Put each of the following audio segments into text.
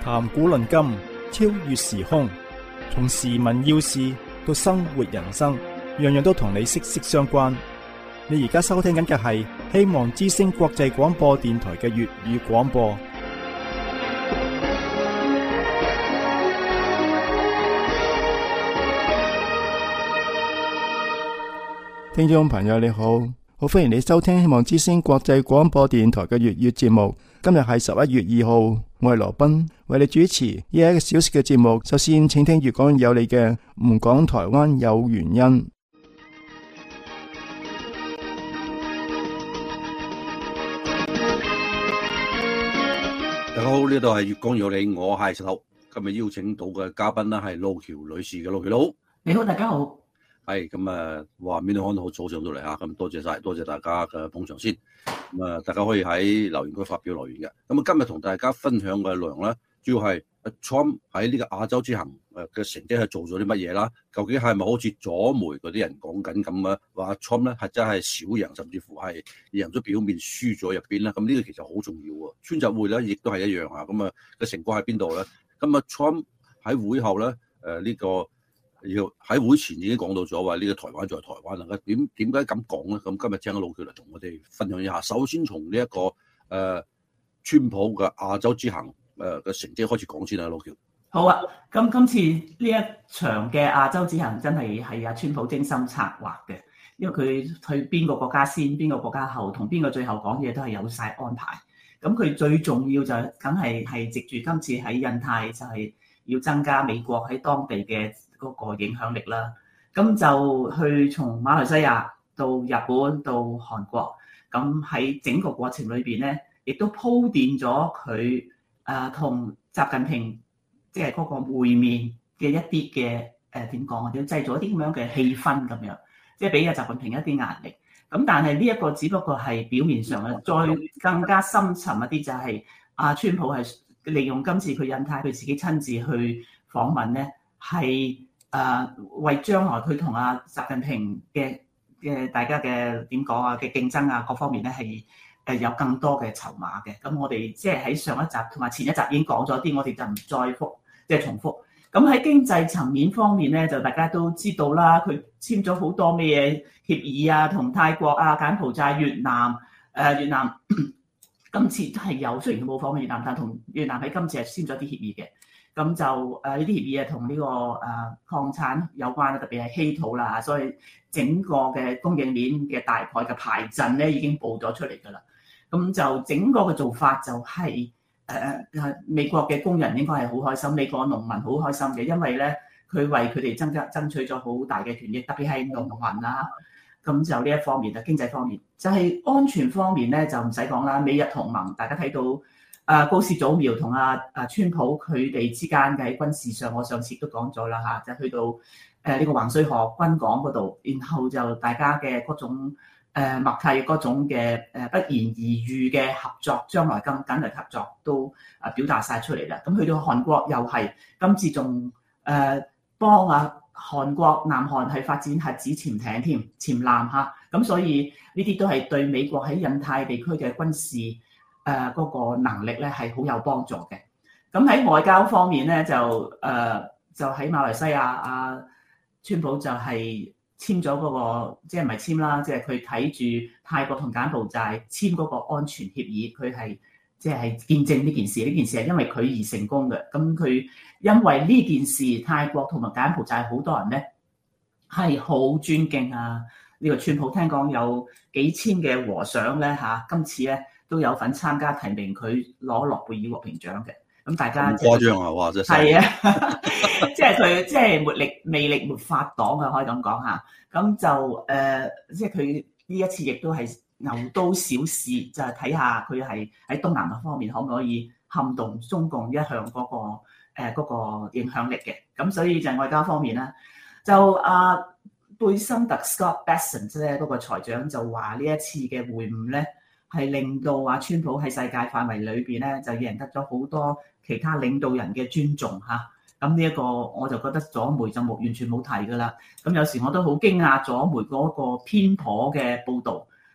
談古論今，超越時空，從時聞要事到生活人生，樣樣都同你息息相關。你而家收聽緊嘅係希望之聲國際廣播電台嘅粵語廣播。聽眾朋友你好，好歡迎你收聽希望之聲國際廣播電台嘅粵語節目。今日係11月2號，我係羅賓，為你主持呢一個小時嘅節目。首先請聽粵講有你嘅唔講台灣有原因。 大家好，呢度係粵講有你，我係石頭。今日邀請到嘅嘉賓咧係路橋女士嘅，路橋你好。 你好，大家好。 係咁啊，哇！面對可能好早上到嚟嚇，咁多謝晒，多謝大家嘅捧場先。咁啊，大家可以喺留言區發表留言嘅。咁啊，今日同大家分享嘅內容咧，主要係 Trump 喺呢個亞洲之行嘅成績係做咗啲乜嘢啦？究竟係咪好似左媒嗰啲人講緊咁啊？話 Trump 咧係真係小贏，甚至乎係贏咗表面輸咗入邊咧？咁呢個其實好重要喎。川習會咧亦都係一樣啊。咁啊嘅成果喺邊度咧？咁啊 Trump 喺會後咧呢個。要喺會前已經講到咗話呢個台灣在台灣啦，點解咁講咧？咁今日請阿路橋嚟同我哋分享一下。首先從呢一個川普嘅亞洲之行嘅成績開始講先啦，路橋。 好啊，咁今次呢一場嘅亞洲之行真係阿川普精心策劃嘅，因為佢去邊個國家先，邊個國家後，同邊個最後講嘢都係有晒安排。咁佢最重要就梗係藉住今次喺印太就係要增加美國喺當地嘅嗰個影響力啦，咁就去從馬來西亞到日本到韓國，咁喺整個過程裏邊咧，亦都鋪墊咗佢同習近平即係嗰個會面嘅一啲嘅點講啊，要製造一啲咁樣嘅氣氛咁樣，即係俾阿習近平一啲壓力。咁但係呢一個只不過係表面上嘅，再更加深層一啲就係川普係利用今次佢印太佢自己親自去訪問咧，係為將來佢同習近平嘅大家嘅點講啊嘅競爭啊各方面咧係有更多嘅籌碼嘅。咁我哋即係喺上一集同埋前一集已經講咗啲，我哋就唔再即係重複。咁喺經濟層面方面咧，就大家都知道啦，佢簽咗好多咩協議啊，同泰國啊、柬埔寨、越南越南今次係有，雖然佢冇訪問越南，但同越南喺今次係簽咗啲協議嘅。咁就呢啲協議係同呢個礦產有關，特別係稀土啦，所以整個嘅供應鏈嘅大概嘅排陣咧已經報咗出嚟㗎啦。咁就整個嘅做法就係美國嘅工人應該係好開心，美國農民好開心嘅，因為咧佢為佢哋爭取咗好大嘅權益，特別係農民啊。咁就呢一方面啊，經濟方面就係安全方面咧就唔使講啦，美日同盟大家睇到。高市早苗同川普佢哋之間嘅喺軍事上，我上次都講咗啦嚇，就去到呢個橫須賀軍港嗰度，然後就大家嘅嗰種默契嗰種嘅不言而喻嘅合作，將來更緊密合作都表達晒出嚟啦。咁去到韓國又係今次仲幫韓國南韓係發展核子潛艇添，潛艦嚇，咁所以呢啲都係對美國喺印太地區嘅軍事嗰個能力咧係好有幫助嘅。咁喺外交方面咧就喺馬來西亞川普就係簽咗嗰個，即係唔係簽啦，即係佢睇住泰國同柬埔寨簽嗰個安全協議，佢係即係見證呢件事。呢件事係因為佢而成功嘅。咁佢因為呢件事，泰國同埋柬埔寨好多人咧係好尊敬呢個川普。聽講有幾千嘅和尚咧今次咧都有份參加提名佢攞諾貝爾和平獎嘅。咁大家誇張啊！哇，真係係啊，即係佢即係魅力沒法擋啊，可以咁講嚇。咁就即係佢呢一次亦都係牛刀小試，就係睇下佢係喺東南亞方面可唔可以撼動中共一向嗰個影響力嘅。咁所以就外交方面啦，就貝森特 Scott Bessent 咧嗰個財長就話呢一次嘅會晤咧，係令到川普喺世界範圍裏邊咧就贏得咗好多其他領導人嘅尊重嚇。咁呢一個我就覺得左媒就完全冇提㗎啦。咁有時我都好驚訝左媒嗰個偏頗嘅報導，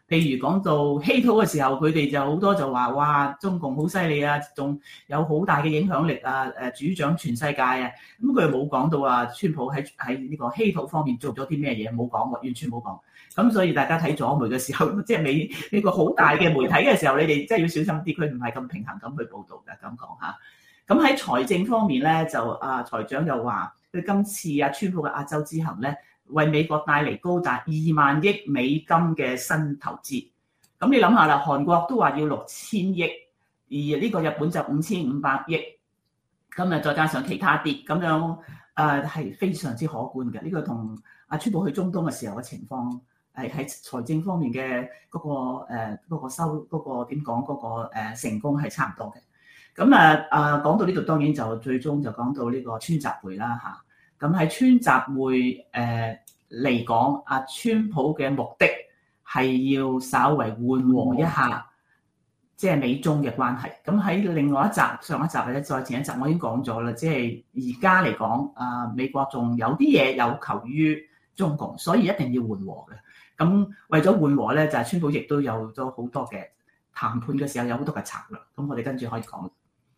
譬如講到稀土嘅時候，佢哋就好多就話哇，中共好犀利啊，仲有好大嘅影響力啊，主掌全世界啊。咁佢又冇講到啊，川普喺呢個稀土方面做咗啲咩嘢，冇講過，完全冇講。咁所以大家睇左媒嘅時候，即係呢個好大嘅媒體嘅時候，你哋真係要小心啲，佢唔係咁平衡咁去報導嘅，咁講嚇。咁喺財政方面咧，就財長又話佢今次川普嘅亞洲之行咧，為美國帶嚟高達2萬億美金嘅新投資。咁你諗下啦，韓國都話要6000億，而呢個日本就5500億，咁啊再加上其他啲咁樣，係非常之可觀嘅。呢個同川普去中東嘅時候嘅情況係喺財政方面嘅嗰個點講嗰個成功係差唔多嘅。咁講到呢度，當然就最終就講到呢個川習會啦嚇。咁喺川習會嚟講，川普嘅目的係要稍微緩和一下即係美中嘅關係。咁喺另外一集、上一集或者再前一集，我已經講咗啦，即係而家嚟講，美國仲有啲嘢有求於中共，所以一定要緩和嘅。咁為咗緩和咧，就係川普亦都有咗好多嘅談判嘅時候有好多嘅策略。咁我哋跟住可以講。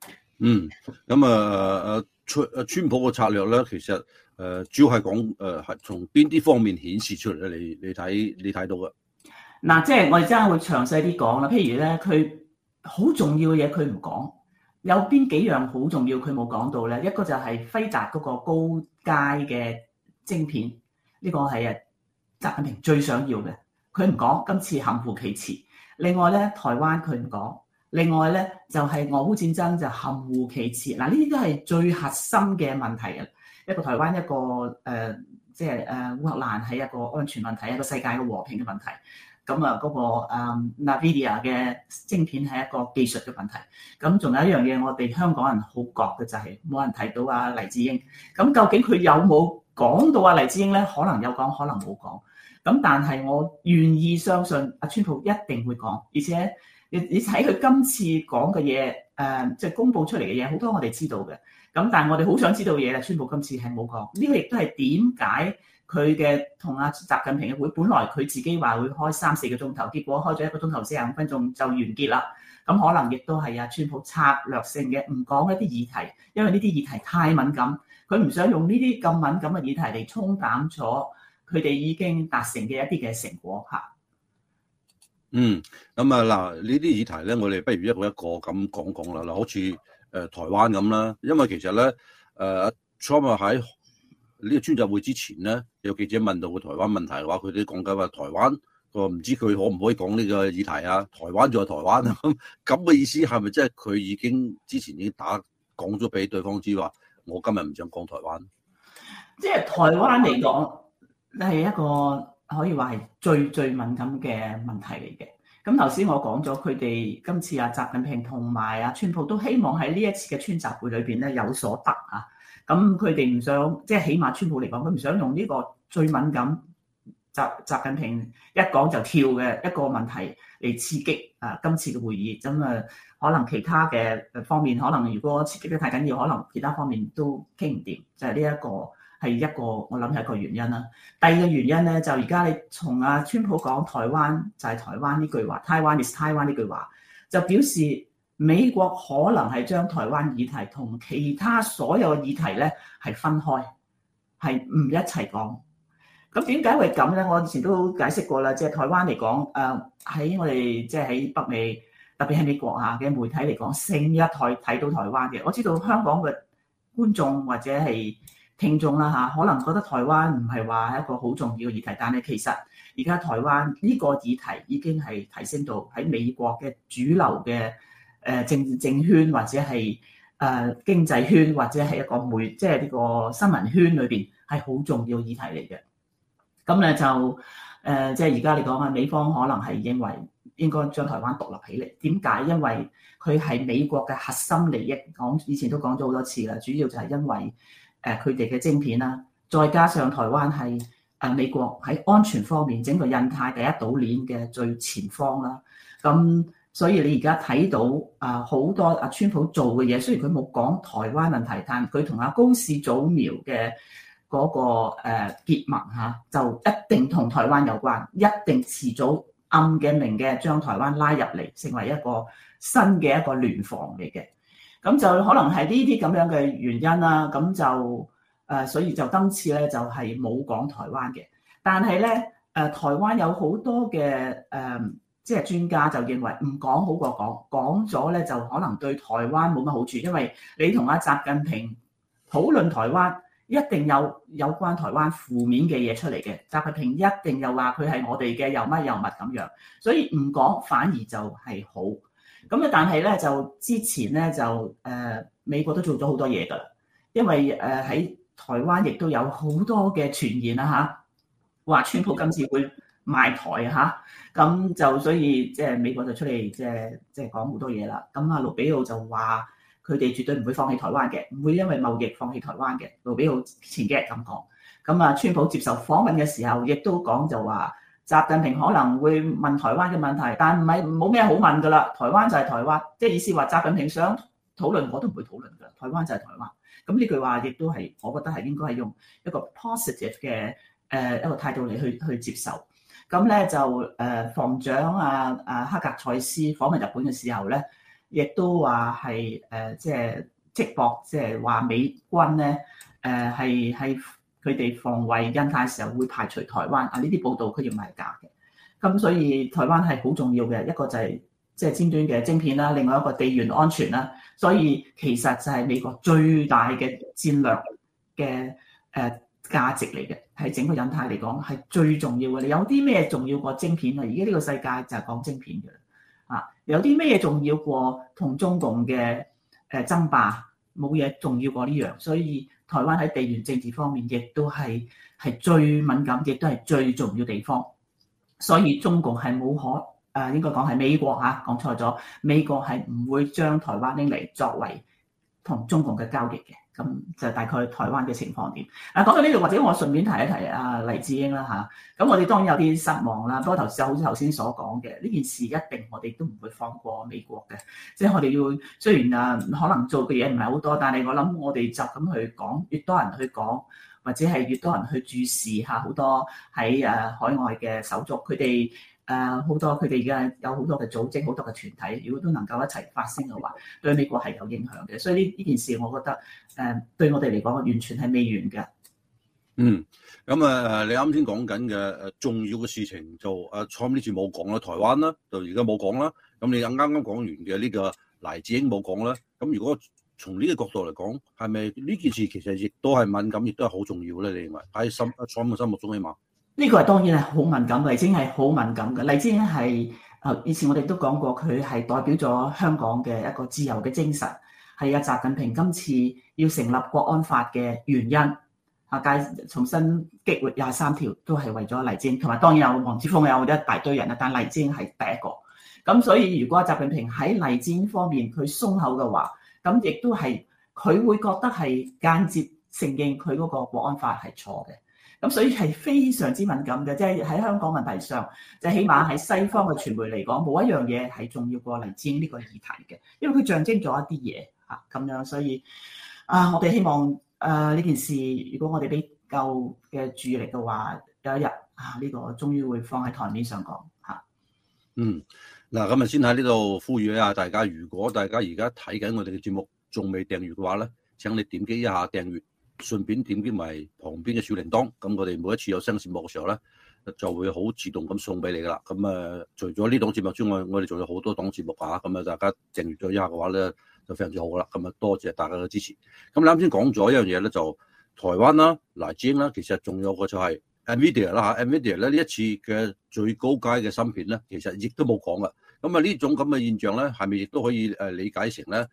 咁川普嘅策略咧，其實主要係講係從邊啲方面顯示出嚟咧？你睇到嘅嗱，即係我哋陣間會詳細啲講啦。譬如咧，佢好重要嘅嘢佢唔講，有邊幾樣好重要佢冇講到咧？一個就係輝達嗰個高階嘅晶片，呢個係習近平最想要嘅，佢唔講，今次含糊其辭。另外咧，台灣佢唔講。另外咧，就係俄烏戰爭就含糊其辭。嗱，呢啲都係最核心嘅問題啊！一個台灣，一個烏克蘭係一個安全問題，一個世界嘅和平嘅問題。咁嗰個NVIDIA 嘅晶片係一個技術嘅問題。咁仲有一樣嘢，我哋香港人好覺嘅就係冇人提到黎智英。咁究竟佢有冇講到黎智英咧？可能有講，可能冇講。咁但係我願意相信川普一定會講，而且。你睇佢今次講嘅嘢，即係公佈出嚟嘅嘢，好多我哋知道嘅。咁但係我哋好想知道嘅嘢咧，川普今次係冇講。呢個亦都係點解佢嘅同習近平嘅會，本來佢自己話會開3-4個鐘頭，結果開咗1個鐘頭45分鐘就完結啦。咁可能亦都係川普策略性嘅，唔講一啲議題，因為呢啲議題太敏感，佢唔想用呢啲咁敏感嘅議題嚟沖淡咗佢哋已經達成嘅一啲嘅成果嚇。 咁嗱，呢啲議題咧，我哋不如一個一個咁講啦。嗱，好似台灣咁啦，因為其實咧Trump 喺呢個川習會之前咧，有記者問到個台灣問題嘅話，佢哋講緊話台灣個唔知佢可唔可以講呢個議題啊？台灣就係台灣啊，咁嘅意思係咪即係佢之前已經講咗俾對方知話，我今日唔想講台灣？ 即係台灣嚟講係一個。可以話係最敏感嘅問題嚟嘅。咁頭先我講咗，佢哋今次習近平同埋川普都希望喺呢一次嘅川習會裏邊咧有所得啊。咁佢哋唔想，即係起碼川普嚟講，佢唔想用呢個最敏感習近平一講就跳嘅一個問題嚟刺激今次嘅會議。咁可能其他嘅方面，可能如果刺激得太緊要，可能其他方面都傾唔掂。就係呢一個。係一個，我諗係一個原因啦。第二個原因咧，就而家你從川普講台灣就係台灣呢句話 ，Taiwan is Taiwan 呢句話，就表示美國可能係將台灣議題同其他所有嘅議題咧係分開，係唔一齊講。咁點解會咁咧？我以前都解釋過啦，即係台灣嚟講，喺我哋即係喺北美，特別係美國嘅媒體嚟講，成日睇到台灣嘅。我知道香港嘅觀眾或者係聽眾啦可能覺得台灣唔係話一個好重要嘅議題，但係其實而家台灣呢個議題已經係提升到喺美國嘅主流嘅政圈或者係經濟圈或者係一個即係呢個新聞圈裏邊係好重要議題嚟嘅。咁咧就即係而家嚟講美方可能係認為應該將台灣獨立起嚟。點解？因為佢係美國嘅核心利益，以前都講咗好多次啦，主要就係因為佢哋嘅晶片啦，再加上台灣係美國喺安全方面整個印太第一島鏈嘅最前方啦。咁所以你而家睇到好多川普做嘅嘢，雖然佢冇講台灣問題，但佢同高市早苗嘅嗰個結盟就一定同台灣有關，一定遲早暗嘅明嘅將台灣拉入嚟，成為一個新嘅一個聯防嚟嘅。咁就可能係呢啲咁樣嘅原因啦。咁就所以就今次咧就係冇講台灣嘅。但係咧台灣有好多嘅即係專家就認為唔講好過講，講咗咧就可能對台灣冇乜好處，因為你同阿習近平討論台灣，一定有關台灣負面嘅嘢出嚟嘅。習近平一定又話佢係我哋嘅又乜又物咁樣，所以唔講反而就係好。咁啊，但係咧就之前咧就美國都做咗好多嘢㗎啦，因為喺台灣亦都有好多嘅傳言啦嚇，話川普今次會賣台嚇，咁就所以即係美國就出嚟即係講好多嘢啦。咁啊，盧比奧就話佢哋絕對唔會放棄台灣嘅，唔會因為貿易放棄台灣嘅。盧比奧前幾日咁講。咁啊，川普接受訪問嘅時候亦都講就話，習近平可能會問台灣嘅問題，但唔係冇咩好問㗎啦。台灣就係台灣，即係意思話習近平想討論我都唔會討論㗎。台灣就係台灣。咁呢句話亦都係我覺得係應該係用一個 positive 嘅一個態度嚟去接受。咁咧就防長克格塞斯訪問日本嘅時候咧，亦都話係即係直駁，即係話美軍咧係佢哋防衛印太嘅時候會排除台灣啊！呢啲報道佢認為係假嘅。咁所以台灣係好重要嘅，一個就係即係尖端嘅晶片啦，另外一個地緣安全啦。所以其實就係美國最大嘅戰略嘅價值嚟嘅，喺整個印太嚟講係最重要嘅。你有啲咩重要過晶片啊？而家呢個世界就係講晶片嘅啦。有啲咩重要過同中共嘅爭霸？冇嘢重要過呢樣。所以台灣喺地緣政治方面亦都係最敏感，亦都係最重要地方。所以中共係冇可應該講係美國嚇講錯咗，美國係唔會將台灣拎嚟作為同中共嘅交易嘅。咁就大概台灣嘅情況點。講到呢度，或者我順便提一提黎智英啦嚇。咁我哋當然有啲失望啦。不過好似頭先所講嘅，呢件事一定我哋都唔會放過美國嘅。即係我哋要雖然可能做嘅嘢唔係好多，但係我諗我哋就咁去講，越多人去講，或者係越多人去注視下好多喺海外嘅手足，佢哋好多佢哋嘅有好多嘅組織，好多嘅團體，如果都能夠一齊發聲嘅話，對美國係有影響嘅。所以呢件事，我覺得對我哋嚟講，完全係未完嘅。 咁你啱先講緊嘅重要嘅事情就Trump呢次冇講啦，台灣啦就而家冇講啦。咁你啱啱講完嘅呢個黎智英冇講啦。咁如果從呢個角度嚟講，係咪呢件事其實亦都係敏感，亦都係好重要咧？你認為喺Trump嘅心目中起碼？呢個係當然係好敏感，黎智英係好敏感嘅。黎智英係以前我哋都講過，佢係代表咗香港嘅一個自由嘅精神，係習近平今次要成立國安法嘅原因。重新激活23條都係為咗黎智英，同埋當然有黃之鋒有一大堆人啦，但黎智英係第一個。咁所以如果習近平喺黎智英方面佢鬆口嘅話，咁亦都係佢會覺得係間接承認佢嗰個國安法係錯嘅。咁所以係非常之敏感嘅，即係喺香港問題上，就起碼喺西方嘅傳媒嚟講，冇一樣嘢係重要過黎智英呢個議題嘅，因為佢象徵咗一啲嘢咁樣。所以我哋希望呢件事，如果我哋俾夠嘅注意力嘅話，有一日呢個終於會放喺台面上講嚇。 嗱，咁先喺呢度呼籲一下大家，如果大家而家睇緊我哋嘅節目仲未訂閱嘅話咧，請你點擊一下訂閱。順便點擊埋旁邊嘅小鈴鐺，咁我哋每一次有新節目嘅時候咧，就會好自動咁送俾你噶啦。咁除咗呢檔節目之外，我哋仲有好多檔節目咁大家訂閱咗一下嘅話咧，就非常之好噶啦。咁多謝大家嘅支持。咁你啱先講咗一樣嘢咧，就台灣啦、黎智英啦，其實仲有個就係 NVIDIA 啦嚇，NVIDIA 咧呢一次嘅最高階嘅芯片咧，其實亦都冇講噶。咁呢種咁嘅現象咧，係咪亦都可以理解成咧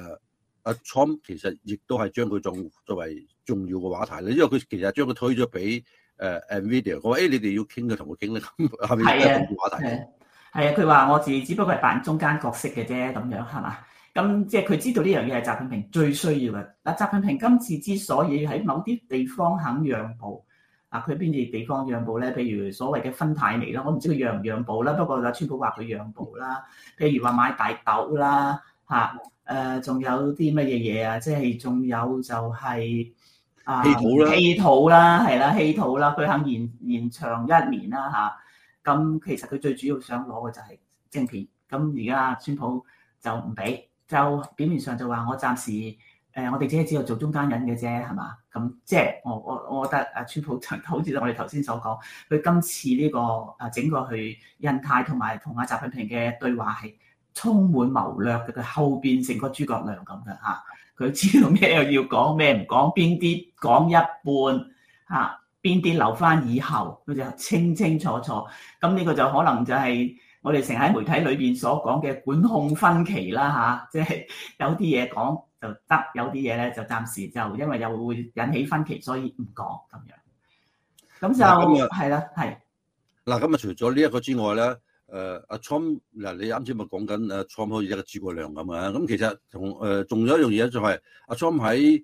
Trump 其實亦都係將佢作為重要嘅話題咧，因為佢其實將佢推咗俾NVIDIA，我話你哋要傾嘅同佢傾咧，係咪一個重要話題？ 係啊，佢話我只不過係扮中間角色嘅啫，咁樣係嘛？咁即係佢知道呢樣嘢係習近平最需要嘅。習近平今次之所以喺某啲地方肯讓步，佢邊啲地方讓步咧？譬如所謂嘅芬太尼啦，我唔知佢讓唔讓步啦。不過川普話佢讓步啦。譬如話買大豆啦，仲有啲乜嘢嘢啊？即係仲有就係稀土啦， 稀土啦，係啦，稀土啦，佢肯延長1年啦咁其實佢最主要想攞嘅就係晶片。咁而家川普就唔俾，就表面上就話我暫時我哋只係知道做中間人嘅啫，係嘛？咁即係我覺得川普好似我哋頭先所講，佢今次呢個整個去印太同埋同習近平嘅對話係充滿謀略嘅，佢後邊成個諸葛亮咁嘅嚇，佢知道咩要講咩唔講，邊啲講一半嚇，邊啲留翻以後，佢就清清楚楚。咁呢個就可能就係我哋成日喺媒體裏邊所講嘅管控分歧啦嚇，即係有啲嘢講就得，有啲嘢咧就暫時就因為又會引起分歧，所以唔講咁樣。咁就係啦，係。 嗱，咁啊，除咗呢一個之外咧，阿 Trump 嗱，你啱先咪講緊阿 Trump 好似一個諸葛亮咁啊。咁其實同仲有一樣嘢就係阿 Trump 喺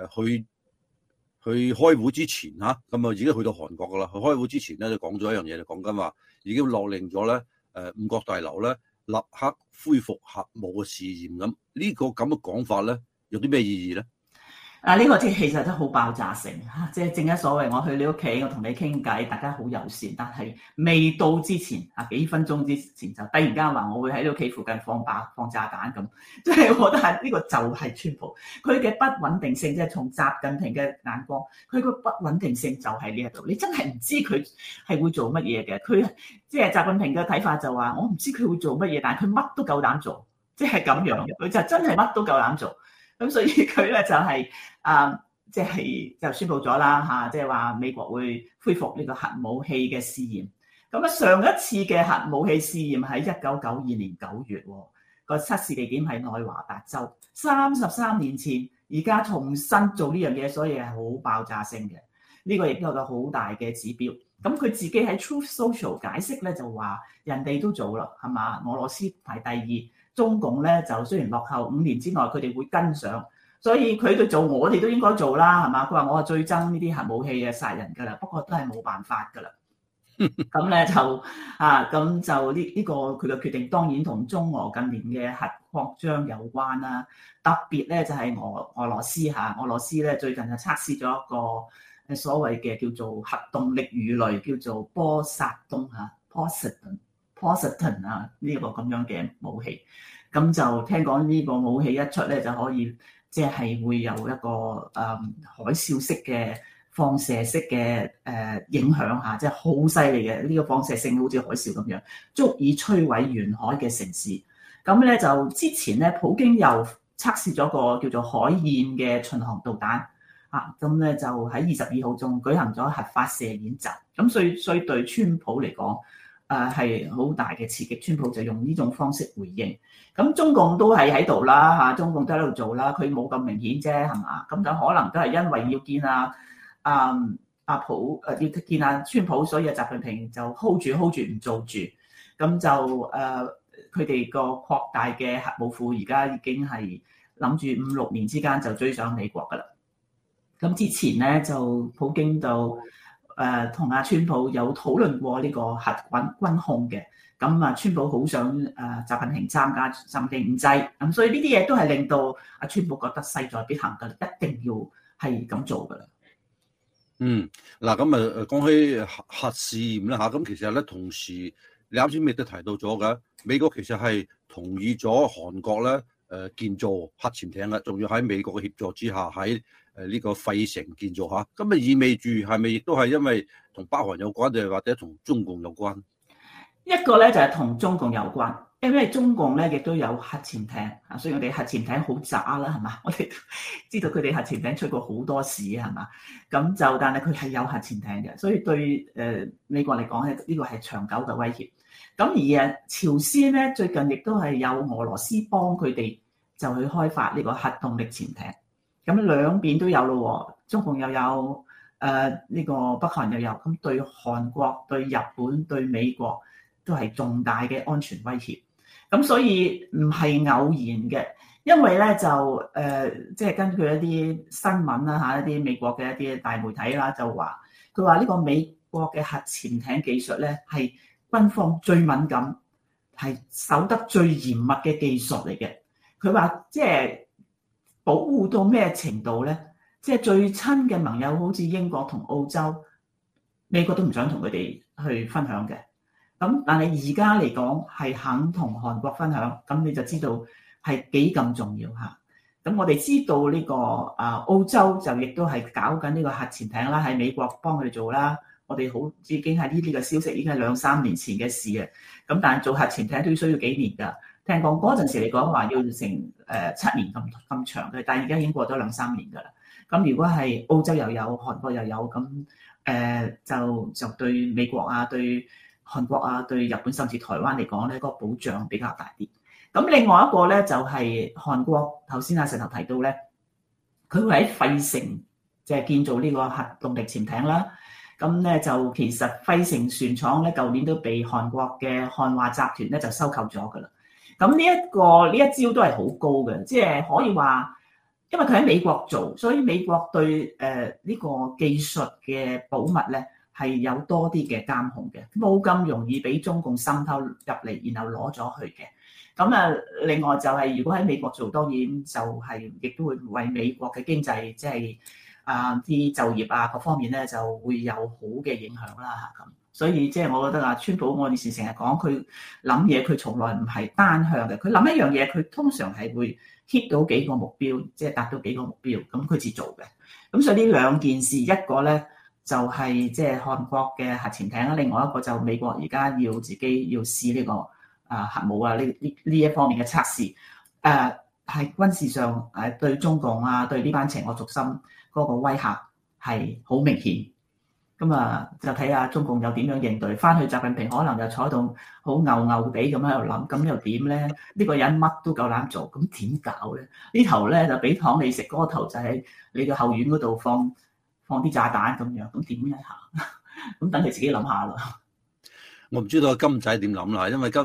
去開會之前嚇，咁啊已經去到韓國噶啦。去開會之前咧就講咗一樣嘢，就講緊話已經落令咗咧五角大樓咧立刻恢復核武嘅試驗咁。呢個咁嘅講法咧有啲咩意義咧？ 呢個其實都好爆炸性嚇，即係正一所謂，我去你屋企，我同你傾偈，大家好友善，但係未到之前幾分鐘之前就突然間話我會喺你屋企附近放炸彈咁，即係我覺得係呢個就係川普佢嘅不穩定性，即係從習近平嘅眼光，佢個不穩定性就喺呢一度，你真係唔知佢係會做乜嘢嘅。佢即係習近平嘅睇法就話，我唔知佢會做乜嘢，但係佢乜都夠膽做，即係咁樣，佢就真係乜都夠膽做。咁所以佢咧就係即係就宣布咗啦嚇，即係話美國會恢復呢個核武器嘅試驗。咁上一次嘅核武器試驗喺1992年9月，個測試地點係內華達州，33年前，而家重新做呢樣嘢，所以係好爆炸性嘅。呢個亦都有個好大嘅指標。咁佢自己喺 Truth Social 解釋咧就話，人哋都做啦，係嘛？俄羅斯排第二。中共咧就雖然落後5年之內，佢哋會跟上，所以佢哋做，我哋都應該做啦，係嘛？佢話我係最憎呢啲核武器嘅殺人㗎啦，不過都係冇辦法㗎啦。咁咧就咁就呢個佢嘅決定，當然同中俄近年嘅核擴張有關啦。特別咧就係俄羅斯嚇，俄羅斯咧最近就測試咗一個所謂嘅叫做核動力魚雷，叫做波薩冬嚇 Poseidon 呢個咁樣嘅武器，咁就聽講呢個武器一出咧就可以即係會有一個海嘯式嘅放射式嘅影響嚇，即係好犀利嘅呢個放射性，好似海嘯咁樣，足以摧毀沿海嘅城市。咁咧就之前咧，普京又測試咗個叫做海燕嘅巡航導彈咁咧就喺22號仲舉行咗核發射演習，咁所以對川普嚟講，係好大嘅刺激，川普就用呢種方式回應。咁中共都係喺度啦嚇，中共都喺度做啦，佢冇咁明顯啫係嘛？咁就可能都係因為要見要見川普，所以習近平就 hold 住唔做住。咁就佢哋個擴大嘅核武庫而家已經係諗住5-6年之間就追上美國㗎啦。咁之前咧就普京就同川普有討論過呢個核軍控嘅，咁川普好想習近平參加，習近平唔制，咁所以呢啲嘢都係令到川普覺得勢在必行㗎，一定要係咁做㗎啦。 嗱咁講起核試驗啦嚇，咁其實咧同時你啱先亦都提到咗嘅，美國其實係同意咗韓國咧建造核潛艇嘅，仲要喺美國嘅協助之下喺呢個費城建造嚇，咁意味住係咪亦都係因為同北韓有關，定係或者同中共有關？ 一個咧就係同中共有關，因為中共咧亦都有核潛艇啊，所以我哋核潛艇好渣啦，係嘛？我哋知道佢哋核潛艇出過好多事係嘛？咁就但係佢係有核潛艇嘅，所以對美國嚟講咧，呢個係長久嘅威脅。咁而朝鮮咧最近亦都係有俄羅斯幫佢哋就去開發呢個核動力潛艇。咁兩邊都有咯，中共又有，呢個北韓又有，咁對韓國、對日本、對美國都係重大嘅安全威脅。咁所以唔係偶然嘅，因為咧就即係根據一啲新聞啦嚇，一啲美國嘅一啲大媒體啦，就話佢話呢個美國嘅核潛艇技術咧係軍方最敏感、係守得最嚴密嘅技術嚟嘅。佢話即係保護到咩程度咧？即係最親嘅盟友，好似英國同澳洲、美國都唔想同佢哋去分享嘅。 咁但係而家嚟講係肯同韓國分享，咁你就知道係幾咁重要嚇。咁我哋知道呢個澳洲就亦都係搞緊呢個核潛艇啦，喺美國幫佢哋做啦。我哋好已經係呢啲嘅消息已經係2-3年前嘅事啊。咁但係做核潛艇都要需要幾年㗎。聽講嗰陣時嚟講話要成7年咁長嘅，但係而家已經過咗2-3年㗎啦。咁如果係澳洲又有，韓國又有，咁就對美國啊、對韓國啊、對日本甚至台灣嚟講咧，個保障比較大啲。咁另外一個咧就係韓國，頭先阿石頭提到咧，佢會喺費城即係建造呢個核動力潛艇啦。咁咧就其實費城船廠咧，舊年都被韓國嘅漢華集團咧就收購咗㗎啦。咁呢一招都係好高嘅，即係可以話，因為佢喺美國做，所以美國對呢個技術嘅保密咧係有多啲嘅監控嘅，冇咁容易俾中共滲透入嚟，然後攞咗去嘅。咁另外就係如果喺美國做，當然就係亦都會為美國嘅經濟，即係啲就業啊各方面咧就會有好嘅影響啦嚇咁。所以即係我覺得川普我以前成日講佢諗嘢，佢從來唔係單向嘅，佢諗一樣嘢，佢通常係會 hit 到幾個目標，即係達到幾個目標，咁佢至做嘅。咁所以呢兩件事，一個咧就係即係韓國嘅核潛艇啦，另外一個就美國而家要自己要試呢個核武啊呢一方面嘅測試，係軍事上對中共啊對呢班邪惡軸心嗰個威嚇係好明顯。咁就睇下中共又點樣應對，翻去習近平可能又坐喺度好牛地咁喺度諗，咁又點咧？呢個人乜都夠膽做，咁點搞咧？呢頭咧就俾糖你食，嗰頭就喺你個後院嗰度放啲炸彈咁樣，咁點一下？咁等你自己諗下咯。 我唔知道金仔點諗啦，因為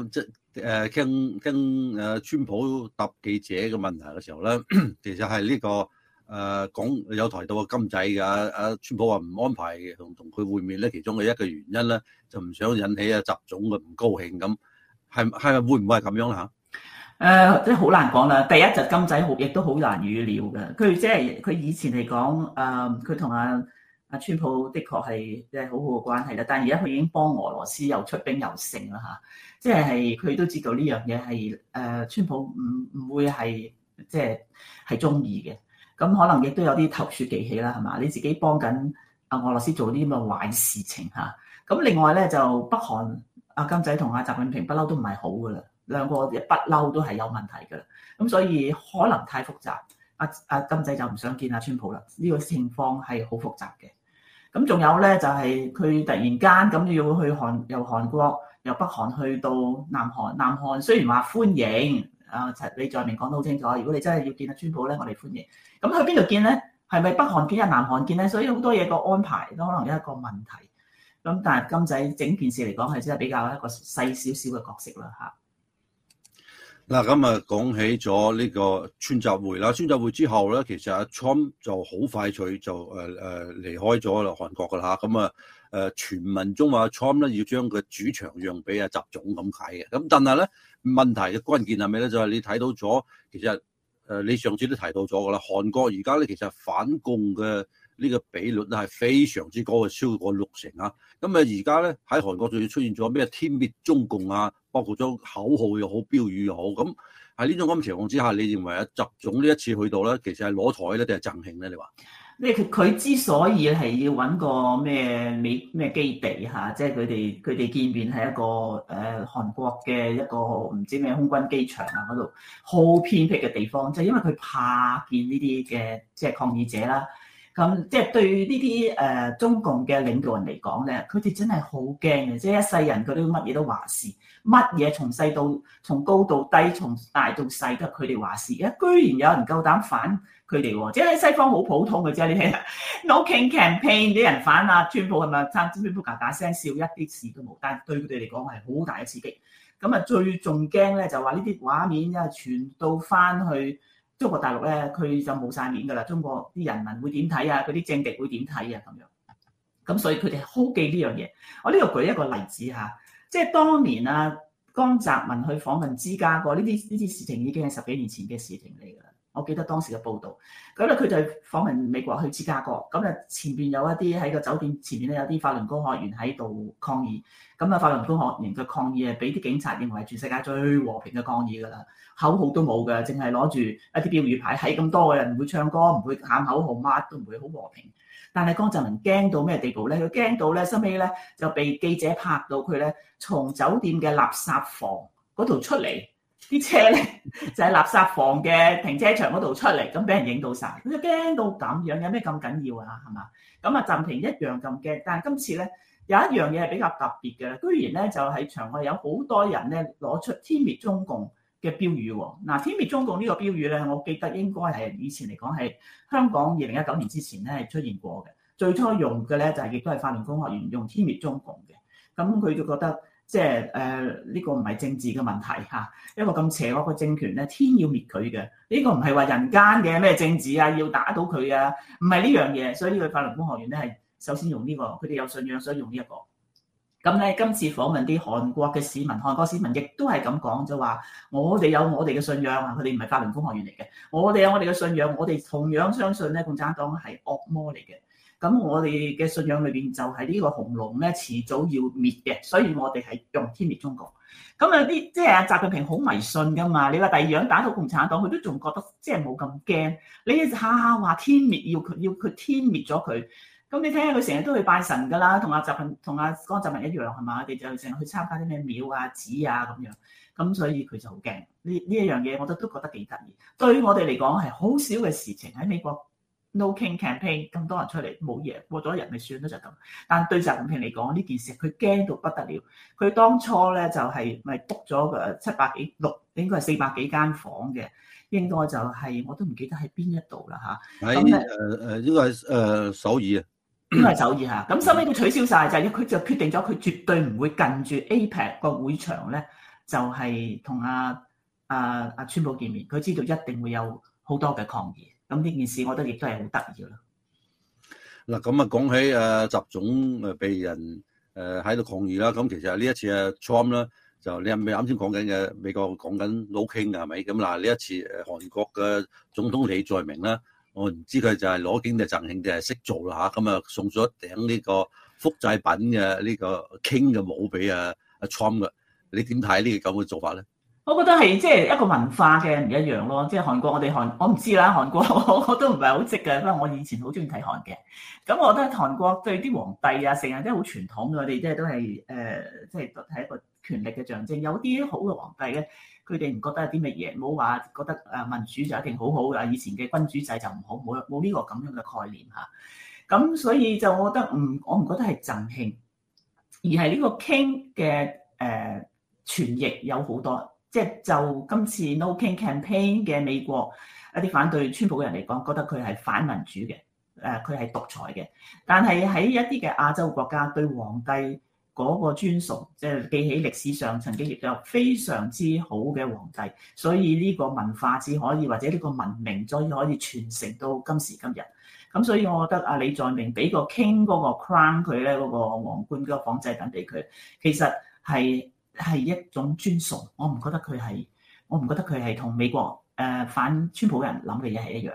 跟川普答記者嘅問題嘅時候咧，其實係呢個。講有提到個金仔㗎，川普話唔安排同佢會面咧，其中嘅一個原因咧，就唔想引起習總嘅唔高興咁，係咪會唔會係咁樣啦嚇？ 即係好難講啦。第一就金仔亦都好難預料嘅。佢即係佢以前嚟講，佢同阿川普的確係即係好好嘅關係啦。但係而家佢已經幫俄羅斯又出兵又勝啦嚇，即係佢都知道呢樣嘢係川普唔會係即係中意嘅。咁可能亦都有啲投鼠忌器啦，係嘛？你自己幫緊俄羅斯做啲咁嘅壞事情嚇。咁另外咧就北韓金仔同習近平不嬲都唔係好噶啦，兩個不嬲都係有問題噶啦。咁所以可能太複雜，金仔就唔想見川普啦。呢個情況係好複雜嘅。咁仲有咧就係佢突然間咁要去由韓國由北韓去到南韓，南韓雖然話歡迎。李在明講得好清楚，如果你真係要見川普咧，我哋歡迎。咁去邊度見咧？係咪北韓見南韓見咧？所以好多嘢個安排都可能有一個問題。咁但係金仔整件事嚟講係真係比較一個細少少嘅角色啦嚇。 嗱咁講起咗呢個川習會啦，川習會之後咧，其實阿 Trump 就好快脆就離開咗啦韓國噶啦嚇。咁傳聞中話 Trump 咧要將個主場讓俾習總咁解嘅。咁但係咧問題嘅關鍵係咩咧？就係你睇到咗，其實你上次都提到咗噶啦，韓國而家咧其實反共嘅呢個比率咧係非常之高嘅，超過60%啊。咁而家咧喺韓國仲要出現咗咩天滅中共啊，包括咗口號又好，標語又好。咁喺呢種咁情況之下，你認為習總呢一次去到咧，其實係攞台咧定係贈慶咧？你話？ 佢之所以係要揾個咩基地嚇，即係佢哋見面係一個韓國嘅一個唔知咩空軍機場啊嗰度好偏僻嘅地方，就係因為佢怕見呢啲嘅即係抗議者啦。咁即係對呢啲中共嘅領導人嚟講咧，佢哋真係好驚嘅，即係一世人佢都乜嘢都話事，乜嘢從高到低，從大到細都係佢哋話事。居然有人夠膽反佢哋喎，即係喺西方好普通嘅啫。你睇下 No King Campaign 啲人反川普係咪？川普打聲笑一啲事都冇，但係對佢哋嚟講係好大嘅刺激。咁最仲驚咧就話呢啲畫面傳到翻去中國大陸咧，佢就冇晒面㗎啦。中國啲人民會點睇啊？嗰啲政敵會點睇啊？咁樣咁所以佢哋好記呢樣嘢。我呢度舉一個例子嚇，即係當年江澤民去訪問芝加哥呢啲事情已經係10幾年前嘅事情嚟㗎啦。 我記得當時嘅報導。咁咧佢就訪問美國去芝加哥，咁啊前邊有一啲喺個酒店前面咧有啲法輪功學員喺度抗議，咁啊法輪功學員嘅抗議係俾啲警察認為全世界最和平嘅抗議㗎啦，口號都冇嘅，淨係攞住一啲標語牌，係咁多嘅人唔會唱歌，唔會喊口號，乜都唔會，好和平。但係江澤民驚到咩地步咧？佢驚到咧，收尾咧就被記者拍到佢咧從酒店嘅垃圾房嗰度出嚟，啲車咧就喺垃圾房嘅停車場嗰度出嚟，咁俾人影到晒。佢就驚到咁樣，有咩咁緊要啊？係嘛？咁啊，習近平一樣咁驚，但係今次咧有一樣嘢係比較特別嘅，居然咧就喺場外有好多人咧攞出天滅中共嘅標語喎。嗱，天滅中共呢個標語咧，我記得應該係以前嚟講係香港2019年之前咧係出現過嘅。最初用嘅咧就係亦都係法輪功學員用天滅中共嘅，咁佢就覺得即係呢個唔係政治嘅問題嚇，一個咁邪惡嘅政權咧，天要滅佢嘅，呢個唔係話人間嘅咩政治啊，要打倒佢啊，唔係呢樣嘢，所以佢法輪功學員咧係首先用呢個，佢哋有信仰所以用呢一個。咁咧今次訪問啲韓國嘅市民，韓國市民亦都係咁講，就話我哋有我哋嘅信仰啊，佢哋唔係法輪功學員嚟嘅，我哋有我哋嘅信仰，我哋同樣相信咧共產黨係惡魔嚟嘅。咁我哋嘅信仰裏邊就係呢個紅龍咧遲早要滅嘅，所以我哋係用天滅中共。咁啊啲即係習近平好迷信噶嘛，你話第二樣打到共產黨，佢都仲覺得即係冇咁驚。你下下話天滅要佢天滅咗佢，咁你睇下佢成日都去拜神噶啦，同阿江澤民一樣係嘛？我哋就成日去參加啲咩廟啊、寺啊咁樣，咁所以佢就好驚呢一樣嘢，我都覺得幾得意。對於我哋嚟講係好少嘅事情喺美國。No King Campaign 咁多人出嚟冇嘢，過咗人咪算咯就咁。但對習近平嚟講呢件事，佢驚到不得了。佢當初咧就係咪 book 咗個700幾6，應該係400幾間房嘅，應該就係、我都唔記得喺邊一度啦嚇。 喺應該係首爾啊， 應該係首爾嚇。咁收尾佢取消晒，就係佢就決定咗佢絕對唔會近住 APEC 個會場咧，就係同阿川普見面。佢知道一定會有好多嘅抗議。咁呢件事，我覺得亦都係好得意咯。 嗱，咁啊講起習總被人喺度抗議啦，咁其實呢一次Trump 啦，就你係咪啱先講緊嘅美國講緊 No King 係咪？咁嗱呢一次韓國嘅總統李在明啦，我唔知佢就係攞經濟贈慶定係識做啦嚇，咁啊送咗一頂呢個複製品嘅呢個 King 嘅帽俾阿 Trump 嘅，你點睇呢個咁嘅做法咧？ 我覺得係即係一個文化嘅唔一樣咯，即係韓國我唔知啦，韓國我都唔係好識嘅，不過我以前好中意睇韓劇。咁我覺得韓國對啲皇帝啊，成日都好傳統嘅，我哋即係都係即係係一個權力嘅象徵。有啲好嘅皇帝咧，佢哋唔覺得有啲乜嘢，冇話覺得民主就一定好好啊，以前嘅君主制就唔好，冇呢個咁樣嘅概念嚇。咁所以就我覺得我唔覺得係贈慶，而係呢個 King 嘅傳譯有好多。即係就今次 No King Campaign 嘅美國一啲反對川普嘅人嚟講，覺得佢係反民主嘅，佢係獨裁嘅。但係喺一啲嘅亞洲國家對皇帝嗰個尊崇，即係記起歷史上曾經亦都有非常之好嘅皇帝，所以呢個文化只可以或者呢個文明可以傳承到今時今日。咁所以我覺得李在明俾個 King 嗰個 crown 佢咧，嗰個皇冠嗰個仿製品俾佢，其實係一種尊崇，我唔覺得佢係同美國反川普人諗嘅嘢係一樣。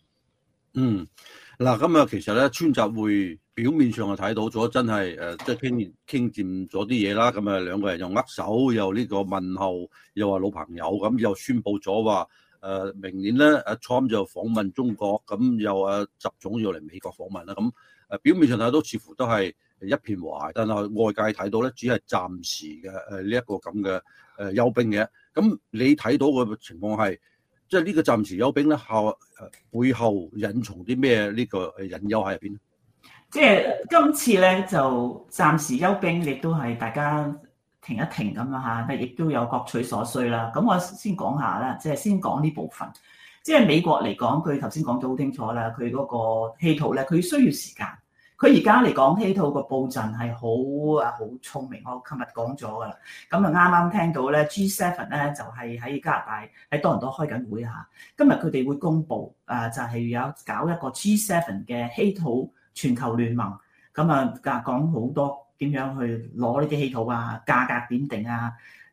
嗱咁啊，其實咧川習會表面上係睇到咗真係即係傾掂咗啲嘢啦。咁啊兩個人又握手，又呢個問候，又話老朋友咁，又宣佈咗話明年咧Trump 就訪問中國，咁又習總要嚟美國訪問啦。咁表面上睇到似乎都係一片和諧，但係外界睇到咧，只係暫時嘅呢一個咁嘅休兵嘅。咁你睇到嘅情況係，即係呢個暫時休兵咧，背後隱藏啲咩呢個隱憂喺入邊？ 即係今次咧就暫時休兵，亦都係大家停一停咁啊嚇，亦都有各取所需啦。咁我先講下啦，即係先講呢部分。即係美國嚟講，佢頭先講咗好清楚啦，佢嗰個稀土咧，佢需要時間。佢而家嚟講稀土個佈陣係好聰明，我琴日講咗噶啦。咁啊啱啱聽到咧 G7 咧就係喺加拿大喺多倫多開緊會嚇。今日佢哋會公布就係有搞一個 G7 嘅稀土全球聯盟。咁啊講好多點樣去攞呢啲稀土啊，價格點定啊，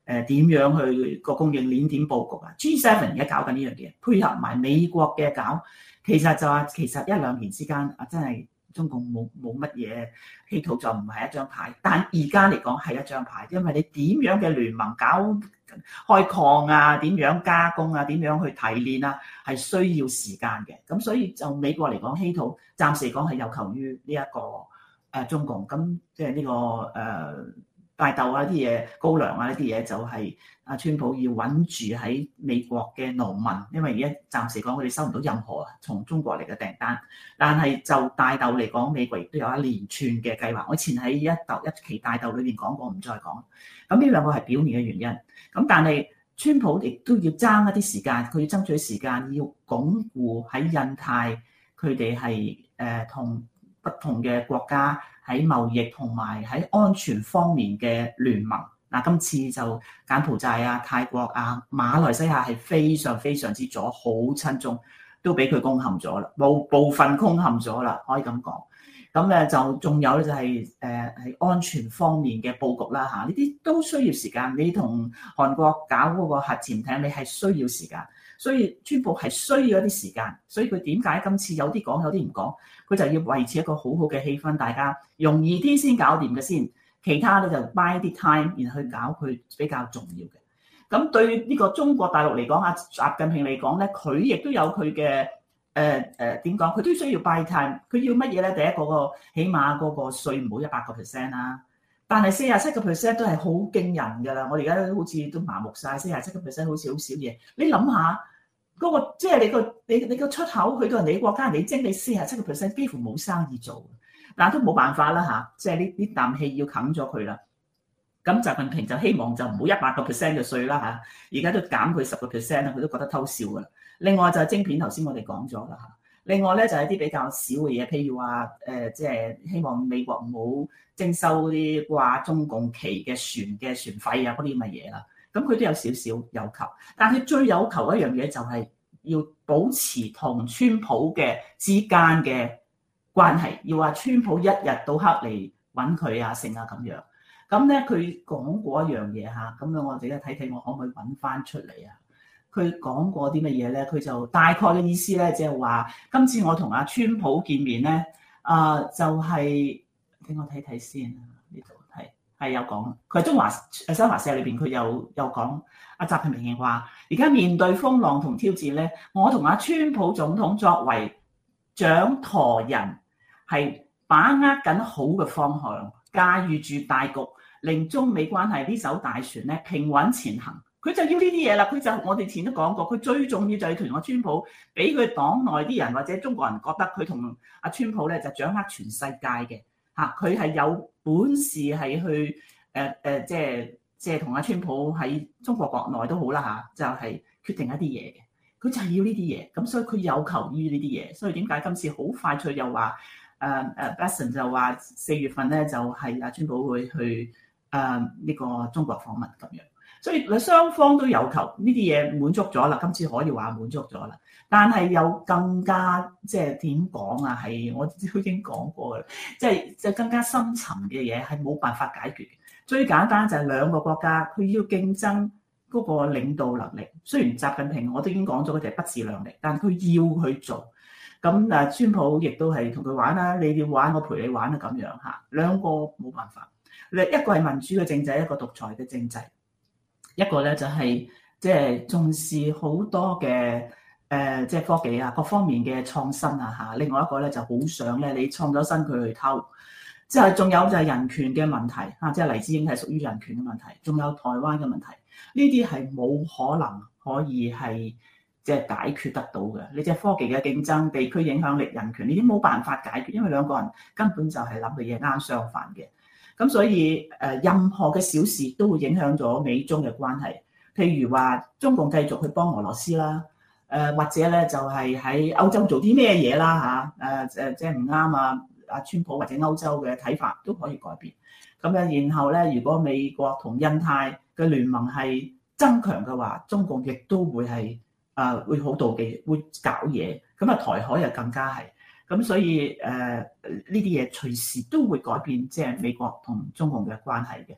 點樣去個供應鏈點佈局啊 ？G7 而家搞緊呢樣嘢，配合埋美國嘅搞，其實就話其實一兩年之間啊，真係中共冇乜嘢稀土就唔係一張牌，但而家嚟講係一張牌，因為你點樣嘅聯盟搞開礦啊，點樣加工啊，點樣去提煉啊，係需要時間嘅。咁所以就美國嚟講，稀土暫時嚟講係有求於呢一個中共，咁即係呢個大豆啊啲嘢、高粱啊呢啲嘢就係川普要穩住喺美國嘅農民，因為而家暫時講佢哋收唔到任何從中國嚟嘅訂單。但係就大豆嚟講，美國亦都有一連串嘅計劃。我以前喺一期大豆裏邊講過，唔再講。咁呢兩個係表面嘅原因。咁但係川普亦都要爭一啲時間，佢要爭取時間，要鞏固喺印太佢哋係同不同嘅國家喺貿易同埋喺安全方面嘅聯盟。嗱，今次就柬埔寨啊、泰國啊、馬來西亞係非常非常之左，好親中，都俾佢攻陷咗啦，部分攻陷咗啦，可以咁講。咁咧就仲有咧就係喺安全方面嘅佈局啦嚇，呢啲都需要時間。你同韓國搞嗰個核潛艇，你係需要時間，所以川普係需要一啲時間。所以佢點解今次有啲講有啲唔講？佢就要維持一個好好嘅氣氛，大家容易啲先搞掂嘅先。其他咧就 buy 啲 time，然後去搞佢比較重要嘅。咁對呢個中國大陸嚟講，阿習近平嚟講咧，佢亦都有佢嘅點講，佢都需要 buy time。佢要乜嘢咧？第一個起碼嗰個稅唔好100%啦。但係47%都係好驚人㗎啦。我哋而家好似都麻木晒，47%好似好少嘢。你諗下嗰個，即係你個出口去到人哋國家，人哋徵你47%，幾乎冇生意做。但都冇辦法啦嚇，即係呢啖氣要冚咗佢啦。咁習近平就希望就唔好100%嘅稅啦嚇，而家都減佢10%啦，佢都覺得偷笑噶啦。另外就係晶片，頭先我哋講咗啦嚇。另外咧就係啲比較少嘅嘢，譬如話即係希望美國唔好徵收啲掛中共旗嘅船費啊嗰啲咁嘅嘢啦。咁佢都有少少有求，但係最有求一樣嘢就係要保持同川普嘅之間嘅關係，要話川普一日到黑嚟揾佢啊、成啊咁樣。咁咧佢講過一樣嘢嚇，咁樣我哋咧睇睇我可唔可以揾翻出嚟啊？佢講過啲乜嘢咧？佢就大概嘅意思咧，即係話今次我同阿川普見面咧，就係俾我睇睇先啊，呢度係有講，佢係新華社裏邊佢有講，阿習近平話而家面對風浪同挑戰咧，我同阿川普總統作為掌舵人。係把握緊好嘅方向，駕馭住大局，令中美關係呢艘大船咧平穩前行。佢就要呢啲嘢啦。佢就我哋前都講過，佢最重要就係同阿川普，俾佢黨內啲人或者中國人覺得佢同阿川普咧就掌握全世界嘅嚇，佢係有本事係去即係同阿川普喺中國國內都好啦嚇，就係決定一啲嘢嘅。佢就係要呢啲嘢，咁所以佢有求於呢啲嘢。所以點解今次好快脆又話？Biden 就話4月份咧就係阿川普會去呢個中國訪問咁樣，所以雙方都有求呢啲嘢滿足咗啦，今次可以話滿足咗啦。但係有更加即係點講啊？係我都已經講過嘅，即係更加深層嘅嘢係冇辦法解決嘅。最簡單就係兩個國家佢要競爭嗰個領導能力。雖然習近平我都已經講咗佢哋係不自量力，但佢要去做。咁川普亦都係同佢玩啦，你要玩我陪你玩啊咁樣嚇，兩個冇辦法。一個係民主嘅政制，一個獨裁嘅政制。一個咧就係即係重視好多嘅即係科技啊各方面嘅創新啊嚇。另外一個咧就好想咧你創咗新佢去偷。之後仲有就係人權嘅問題嚇，即係黎智英係屬於人權嘅問題，仲有台灣嘅問題，呢啲係冇可能可以係即係解決得到嘅。你即係科技嘅競爭、地區影響力、人權呢啲冇辦法解決，因為兩個人根本就係諗嘅嘢啱相反嘅。咁所以任何嘅小事都會影響咗美中嘅關係。譬如話中共繼續去幫俄羅斯啦，或者咧就係喺歐洲做啲咩嘢啦嚇，即係唔啱啊！阿川普或者歐洲嘅睇法都可以改變。咁樣然後咧，如果美國同印太嘅聯盟係增強嘅話，中共亦都會係會好妒忌，會搞嘢。咁啊，台海又更加係。咁所以呢啲嘢隨時都會改變，即係美國同中共嘅關係嘅。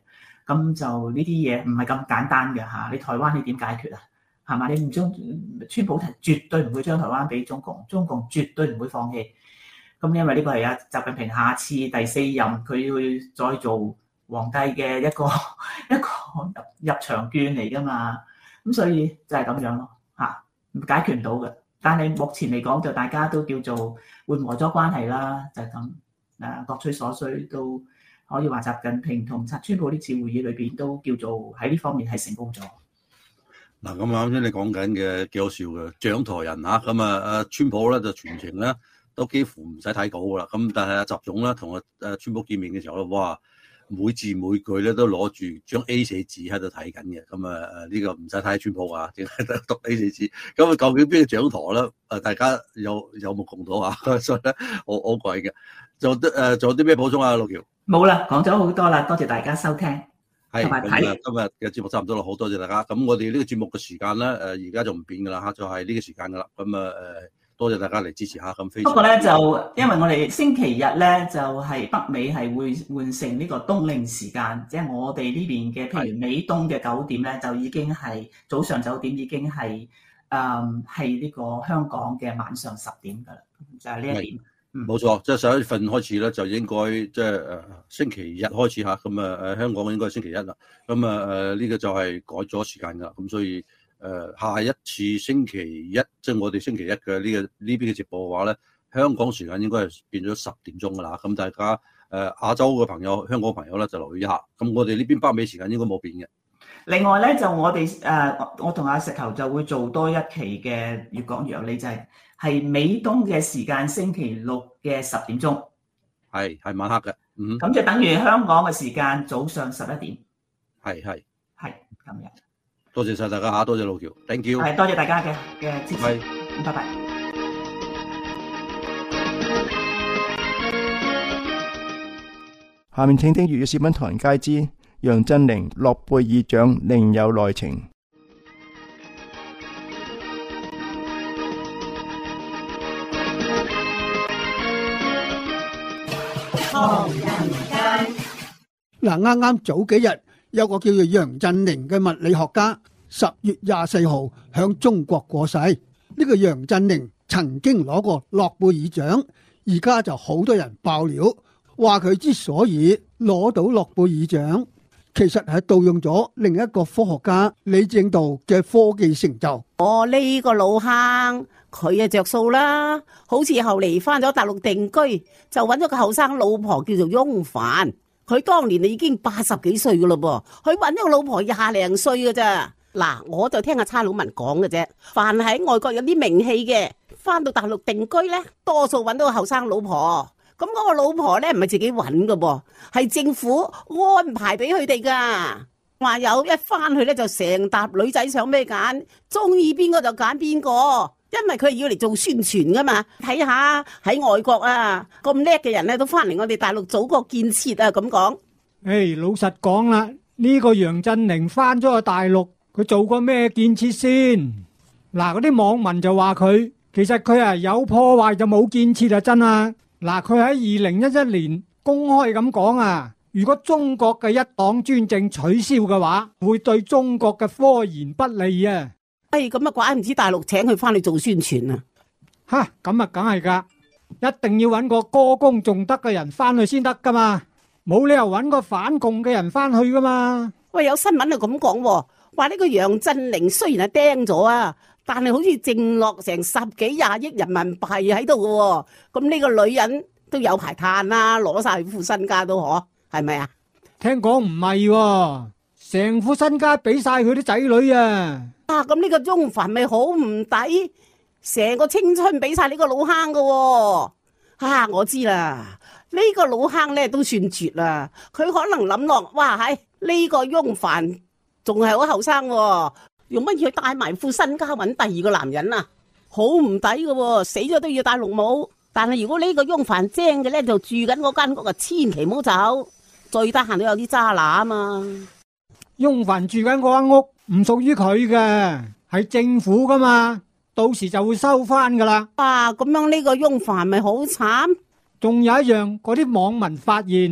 咁就呢啲嘢唔係咁簡單嘅嚇。你台灣你點解決啊？係嘛？你唔將川普絕對唔會將台灣俾中共，中共絕對唔會放棄。咁因為呢個係阿習近平下次第4任佢會再做皇帝嘅一個入場券嚟㗎嘛。咁所以就係咁樣咯嚇，解決唔到嘅。但係目前嚟講就大家都叫做緩和咗關係啦，就係咁各取所需，都可以話習近平同川普呢次會議裏邊都叫做喺呢方面係成功咗。 嗱，咁啱先你講緊嘅幾好笑嘅掌台人嚇，咁啊川普咧就全程咧都幾乎唔使睇稿噶啦，咁但係阿習總咧同阿川普見面嘅時候咧，哇，每字每句咧都攞住張 A4 紙喺度睇緊嘅，咁呢個唔使睇川普啊，淨係讀 A4 紙，咁啊究竟邊個掌舵咧？大家有目共睹啊，所以咧好貴嘅。仲有啲咩補充啊，陸橋？冇啦，講咗好多啦，多謝大家收聽。 係咁今日嘅節目差唔多啦，好多謝大家。咁我哋呢個節目嘅時間咧，而家就唔變噶啦嚇，就係呢個時間噶啦。咁多謝大家嚟支持下。咁不過咧就因為我哋星期日咧就係北美係會換成呢個冬令時間，即係我哋呢邊嘅譬如美東嘅9點咧就已經係早上9點已經係呢個香港嘅晚上10點噶啦，就係呢一點。 冇錯，即係11月份開始咧，就應該即係星期日開始嚇，咁香港應該係星期一啦。咁呢個就係改咗時間㗎，咁所以下一次星期一，即係我哋星期一嘅呢邊嘅直播嘅話咧，香港時間應該係變咗10點鐘㗎啦。咁大家亞洲嘅朋友、香港嘅朋友咧就留意一下。咁我哋呢邊北美時間應該冇變嘅。 另外咧就我哋我同阿石頭就會做多一期嘅越講越有理，就係美東嘅時間星期六嘅10點鐘，係晚黑嘅， 咁就等於香港嘅時間早上11點， 係咁樣。 多謝晒大家嚇，多謝陸橋 ，thank you， 係多謝大家嘅支持，拜拜。 下面請聽粵語視頻唐人街之楊振寧諾貝爾獎另有內情。 唐人街嗱，啱啱早幾日有個叫做楊振寧嘅物理學家，10月24號向中國過世。呢個楊振寧曾經攞過諾貝爾獎，而家就好多人爆料，話佢之所以攞到諾貝爾獎，其實係盜用咗另一個科學家李政道嘅科技成就。 呢個老坑佢啊着數啦，好似後嚟翻咗大陸定居，就揾咗個後生老婆叫做翁帆。佢當年已經80幾歲噶咯噃，佢揾咗個老婆20零歲噶咋。嗱，我就聽阿差佬文講嘅啫，凡喺外國有啲名氣嘅，翻到大陸定居咧，多數揾到個後生老婆。咁嗰個老婆咧唔係自己揾噶噃，係政府安排俾佢哋噶。話有一翻去咧就成沓女仔想咩揀，中意邊個就揀邊個，因為佢係要嚟做宣傳噶嘛。睇下喺外國啊咁叻嘅人咧都翻嚟我哋大陸祖國建設啊咁講。 老實講啦，呢個楊振寧翻咗去大陸，佢做過咩建設先？嗱，嗰啲網民就話佢，其實佢係有破壞就冇建設啊，真啊！嗱，佢喺2011年公開咁講啊，如果中國嘅一黨專政取消嘅話，會對中國嘅科研不利啊！ 咁啊，怪唔知大陸請佢翻去做宣傳啊！ 咁啊，梗係噶，一定要揾個歌功頌德嘅人翻去先得噶嘛，冇理由揾個反共嘅人翻去噶嘛。 喂，有新聞就咁講，話呢個楊振寧雖然係釘咗啊，但係好似剩落成10幾20億人民幣喺度嘅，咁呢個女人都有排嘆啦，攞晒副身家都可，係咪啊？ 聽講唔係，成副身家俾晒佢啲仔女啊！ 咁呢個翁帆咪好唔抵，成個青春俾晒呢個老坑嘅。我知啦，呢個老坑咧都算絕啦，佢可能諗落，哇，係呢個翁帆仲係好後生，用乜嘢帶埋副身家揾第二個男人啊？好唔抵嘅，死咗都要戴綠帽。但係如果呢個翁帆精嘅咧，就住緊嗰間屋啊，千祈唔好走，最得閒都有啲渣拿啊嘛。 翁帆住緊嗰間屋唔屬於佢嘅，係政府噶嘛，到時就會收翻噶啦。 咁樣呢個翁帆咪好慘。 仲有一樣，嗰啲網民發現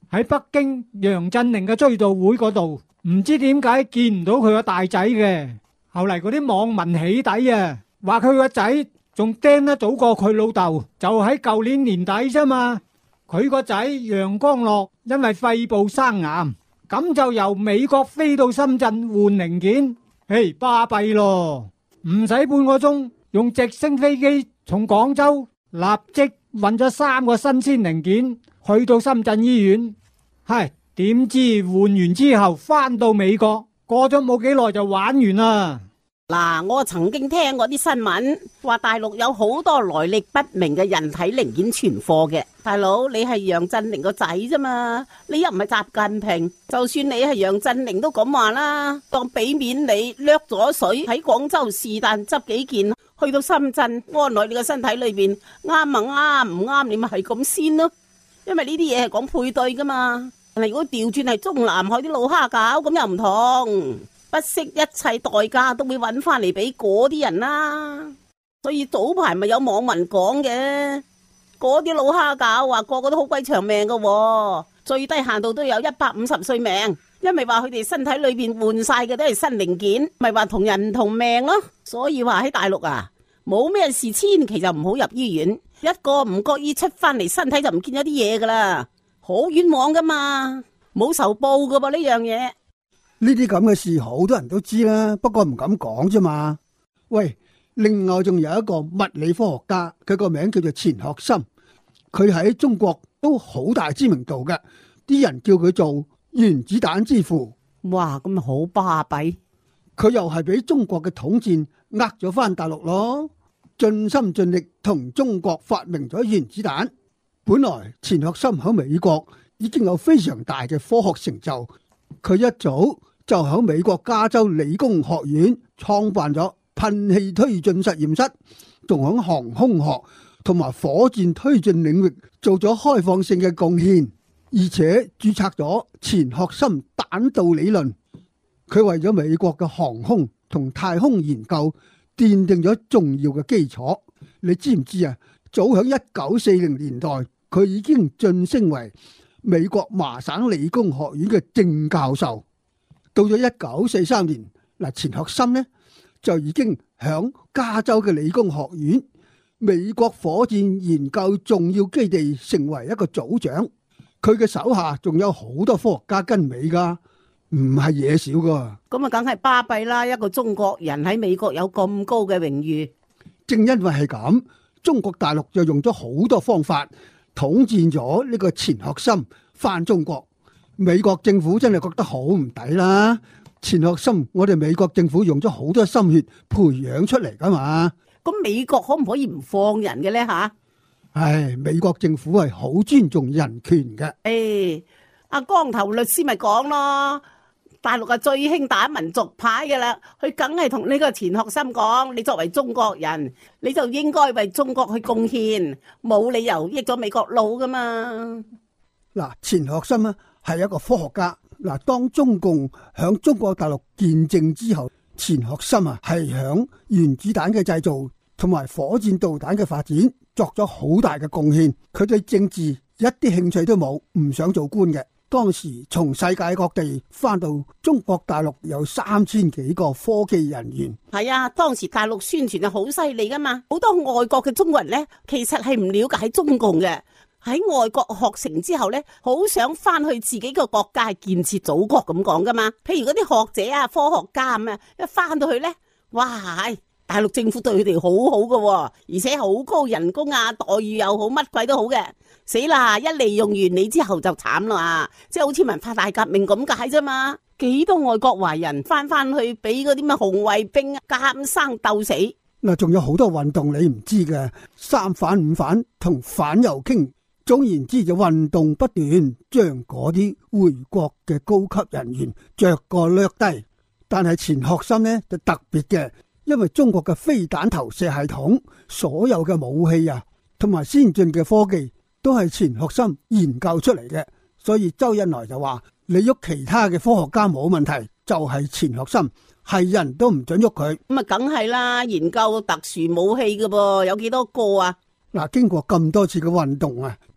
喺北京楊振寧嘅追悼會嗰度，唔知點解見唔到佢個大仔嘅。後嚟嗰啲網民起底啊，話佢個仔仲釘得早過佢老豆，就喺舊年年底啫嘛。佢個仔楊光樂因為肺部生癌，咁就由美國飛到深圳換零件，巴閉咯，唔使半個鐘，用直升飛機從廣州立即運咗3個新鮮零件去到深圳醫院。點知換完之後翻到美國，過咗冇幾耐就玩完啦。 嗱，我曾經聽過啲新聞，話大陸有好多來歷不明嘅人體零件存貨嘅。大佬，你係楊振寧個仔啫嘛，你又唔係習近平，就算你係楊振寧都咁話啦，當俾面你掠咗水喺廣州是但執幾件去到深圳安落你個身體裏邊，啱啊啱，唔啱你咪係咁先咯。因為呢啲嘢係講配對噶嘛，但係如果調轉係中南海啲老蝦餃咁又唔同。不惜一切代價都會揾翻嚟俾嗰啲人啦，所以早排咪有網民講嘅，嗰啲老蝦餃話個個都好鬼長命噶，最低限度都有150歲命，因為話佢哋身體裏邊換晒嘅都係新零件，咪話同人唔同命咯。所以話喺大陸啊，冇咩事千祈就唔好入醫院，一個唔覺意出翻嚟身體就唔見咗啲嘢噶啦，好冤枉噶嘛，冇仇報噶噃呢樣嘢。 呢啲咁嘅事好多人都知啦，不過唔敢講啫嘛。喂，另外仲有一個物理科學家，佢個名叫做錢學森，佢喺中國都好大知名度嘅，啲人叫佢做原子彈之父。 哇，咁咪好巴閉。 佢又係俾中國嘅統戰呃咗翻大陸咯，盡心盡力同中國發明咗原子彈。本來錢學森喺美國已經有非常大嘅科學成就，佢一早就喺美國加州理工學院創辦咗噴氣推進實驗室，仲喺航空學同埋火箭推進領域做咗開放性嘅貢獻，而且註冊咗錢學森彈道理論。佢為咗美國嘅航空同太空研究奠定咗重要嘅基礎。你知唔知啊？早喺1940年代，佢已經晉升為美國麻省理工學院嘅正教授。到咗1943年，錢學森呢就已經響加州嘅理工學院美國火箭研究重要基地成為一個組長。佢嘅手下仲有好多科學家跟尾噶，唔係嘢少噶。 咁啊，梗係巴閉啦！一個中國人喺美國有咁高嘅榮譽， 正因為係咁，中國大陸就用咗好多方法統戰咗呢個錢學森返中國。美國政府真係覺得好唔抵啦！錢學森，我哋美國政府用咗好多心血培養出嚟噶嘛。 咁美國可唔可以唔放人嘅呢？吓？ 美國政府係好尊重人權嘅。 阿光頭律師咪講咯，大陸係最興打民族牌嘅啦，佢梗係同呢個錢學森講，你作為中國人，你就應該為中國去貢獻，冇理由益咗美國佬噶嘛。 嗱，錢學森啊係一個科學家。嗱，當中共響中國大陸建政之後，錢學森啊係響原子彈嘅製造同埋火箭導彈嘅發展作咗好大嘅貢獻。佢對政治一啲興趣都冇，唔想做官嘅。當時從世界各地翻到中國大陸有3000幾個科技人員。 係啊，當時大陸宣傳係好犀利噶嘛，好多外國嘅中國人呢，其實係唔了解中共嘅。喺外國學成之後呢，好想翻去自己個國家建設祖國咁講噶嘛。譬如嗰啲學者啊、科學家咁啊，一翻到去呢，哇，大陸政府對佢哋好好噶，而且好高人工啊，待遇又好，乜鬼都好嘅。死啦！一利用完你之後就慘啦，即係好似文化大革命咁解啫嘛。幾多外國華人翻去俾嗰啲咩紅衛兵監生鬥死。 嗱，仲有好多運動你唔知嘅，三反五反同反右傾。總言之就運動不斷，將嗰啲回國嘅高級人員着個掠低。但係錢學森呢就特別嘅，因為中國嘅飛彈投射系統，所有嘅武器啊同埋先進嘅科技都係錢學森研究出嚟嘅。所以周恩來就話：你喐其他嘅科學家冇問題，就係錢學森係人都唔准喐佢。 咁啊，梗係啦，研究特殊武器嘅噃，有幾多個啊？ 嗱，經過咁多次嘅運動啊，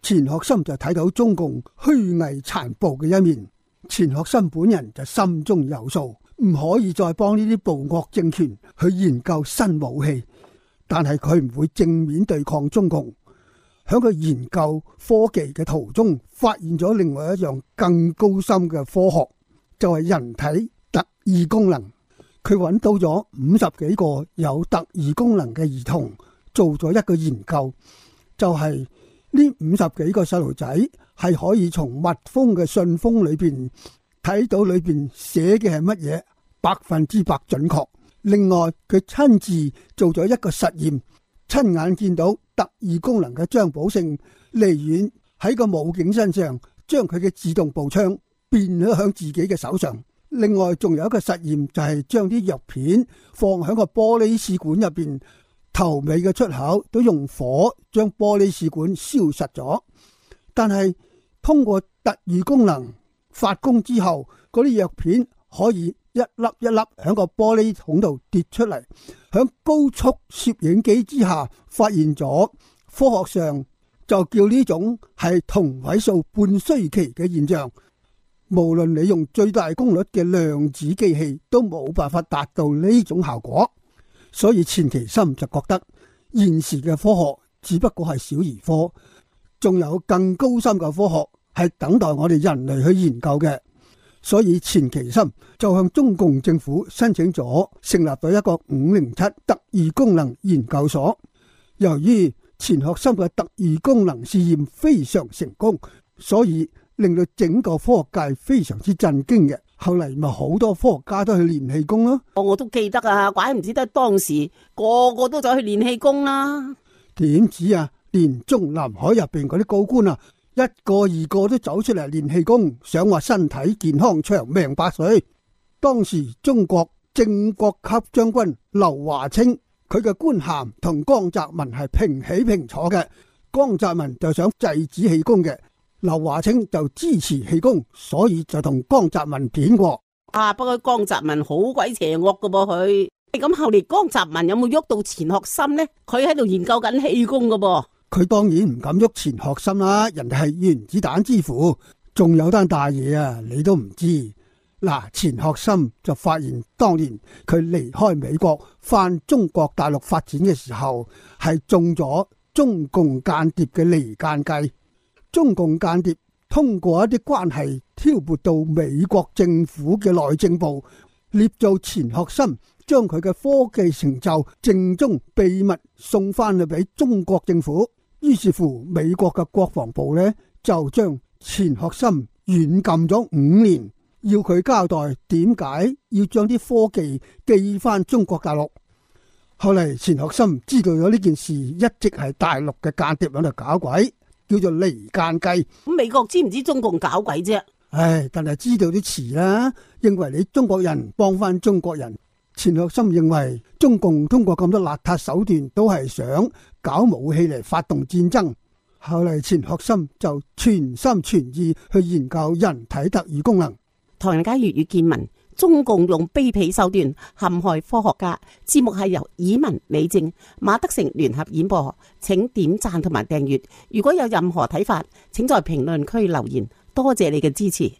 錢學森就睇到中共虛偽殘暴嘅一面。錢學森本人就心中有數，唔可以再幫呢啲暴惡政權去研究新武器，但係佢唔會正面對抗中共。喺佢研究科技嘅途中，發現咗另外一樣更高深嘅科學，就係人體特異功能。佢揾到咗50幾個有特異功能嘅兒童，做咗一個研究，就係呢50幾個細路仔係可以從密封嘅信封裏邊睇到裏邊寫嘅係乜嘢，100%準確。另外佢親自做咗一個實驗，親眼見到特異功能嘅張寶勝離遠喺個武警身上將佢嘅自動步槍變咗響自己嘅手上。另外仲有一個實驗，就係將啲藥片放喺個玻璃試管入邊，頭尾嘅出口都用火將玻璃試管燒實咗。但係通過特異功能發功之後，嗰啲藥片可以一粒一粒喺個玻璃桶度跌出嚟，喺高速攝影機之下發現咗。科學上就叫呢種係同位素半衰期嘅現象。無論你用最大功率嘅量子機器都冇辦法達到呢種效果，所以錢其琛就覺得現時嘅科學只不過係小兒科，仲有更高深嘅科學係等待我哋人類去研究嘅。所以錢其琛就向中共政府申請咗成立咗一個507特異功能研究所。由於錢學森嘅特異功能試驗非常成功，所以令到整個科學界非常之震驚嘅。後嚟咪好多科學家都去練氣功咯。 我都記得啊，怪唔知得當時個個都走去練氣功啦。 點止啊，連中南海入邊嗰啲高官啊，一個二個都走出嚟練氣功，想話身體健康長命百歲。當時中國正國級將軍劉華清，佢嘅官銜同江澤民係平起平坐嘅。江澤民就想制止氣功嘅，劉華清就支持氣功，所以就同江澤民片過。 不過江澤民好鬼邪惡噶噃佢。咁後嚟江澤民有冇喐到錢學森呢？佢喺度研究緊氣功噶噃。 佢當然唔敢喐錢學森啦，人哋係原子彈之父。仲有單大嘢啊，你都唔知。嗱，錢學森就發現當年佢離開美國返中國大陸發展嘅時候，係中咗中共間諜嘅離間計。中共間諜通過一啲關係挑撥到美國政府嘅內政部，捏造錢學森將佢嘅科技成就正宗秘密送翻去俾中國政府。於是乎美國嘅國防部呢，就將錢學森軟禁咗5年，要佢交代點解要將啲科技寄翻中國大陸。後嚟錢學森知道咗呢件事，一直係大陸嘅間諜喺度搞鬼，叫做離間計。 咁美國知唔知中共搞鬼啫？ 但係知道啲遲啦，認為你中國人幫翻中國人。錢學森認為中共通過咁多邋遢手段，都係想搞武器嚟發動戰爭。後嚟錢學森就全心全意去研究人體特異功能。 唐人街粵語見聞，中共用卑鄙手段陷害科學家。節目係由以文、美正、馬德成聯合演播，請點讚同埋訂閱。如果有任何睇法，請在評論區留言。多謝你嘅支持。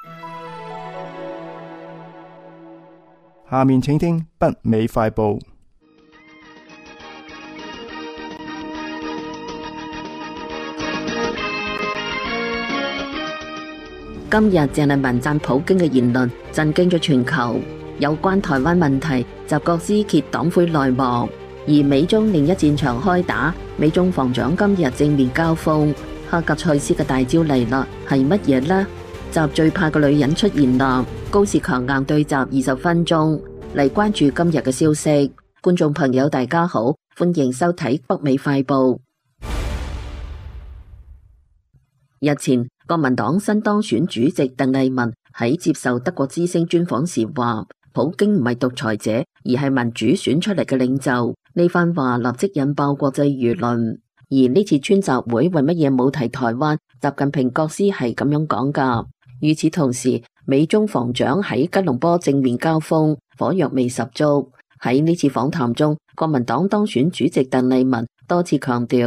下面請聽北美快報。 今日鄭麗文讚普京嘅言論震驚咗全球。有關台灣問題，習國斯揭黨魁內幕，而美中另一戰場開打，美中防長今日正面交鋒。哈格賽斯嘅大招嚟啦，係乜嘢呢？習最怕嘅女人出現啦，高士強硬對習20分鐘。嚟關注今日嘅消息。觀眾朋友大家好，歡迎收睇北美快報。日前，國民黨新當選主席鄧麗文喺接受德國之聲專訪時話，普京唔係獨裁者，而係民主選出嚟嘅領袖。呢番話立即引爆國際輿論。而呢次川習會為乜嘢冇提台灣？習近平國師係咁樣講噶。與此同時，美中防長喺吉隆坡正面交鋒，火藥味十足。喺呢次訪談中，國民黨當選主席鄧麗文多次強調，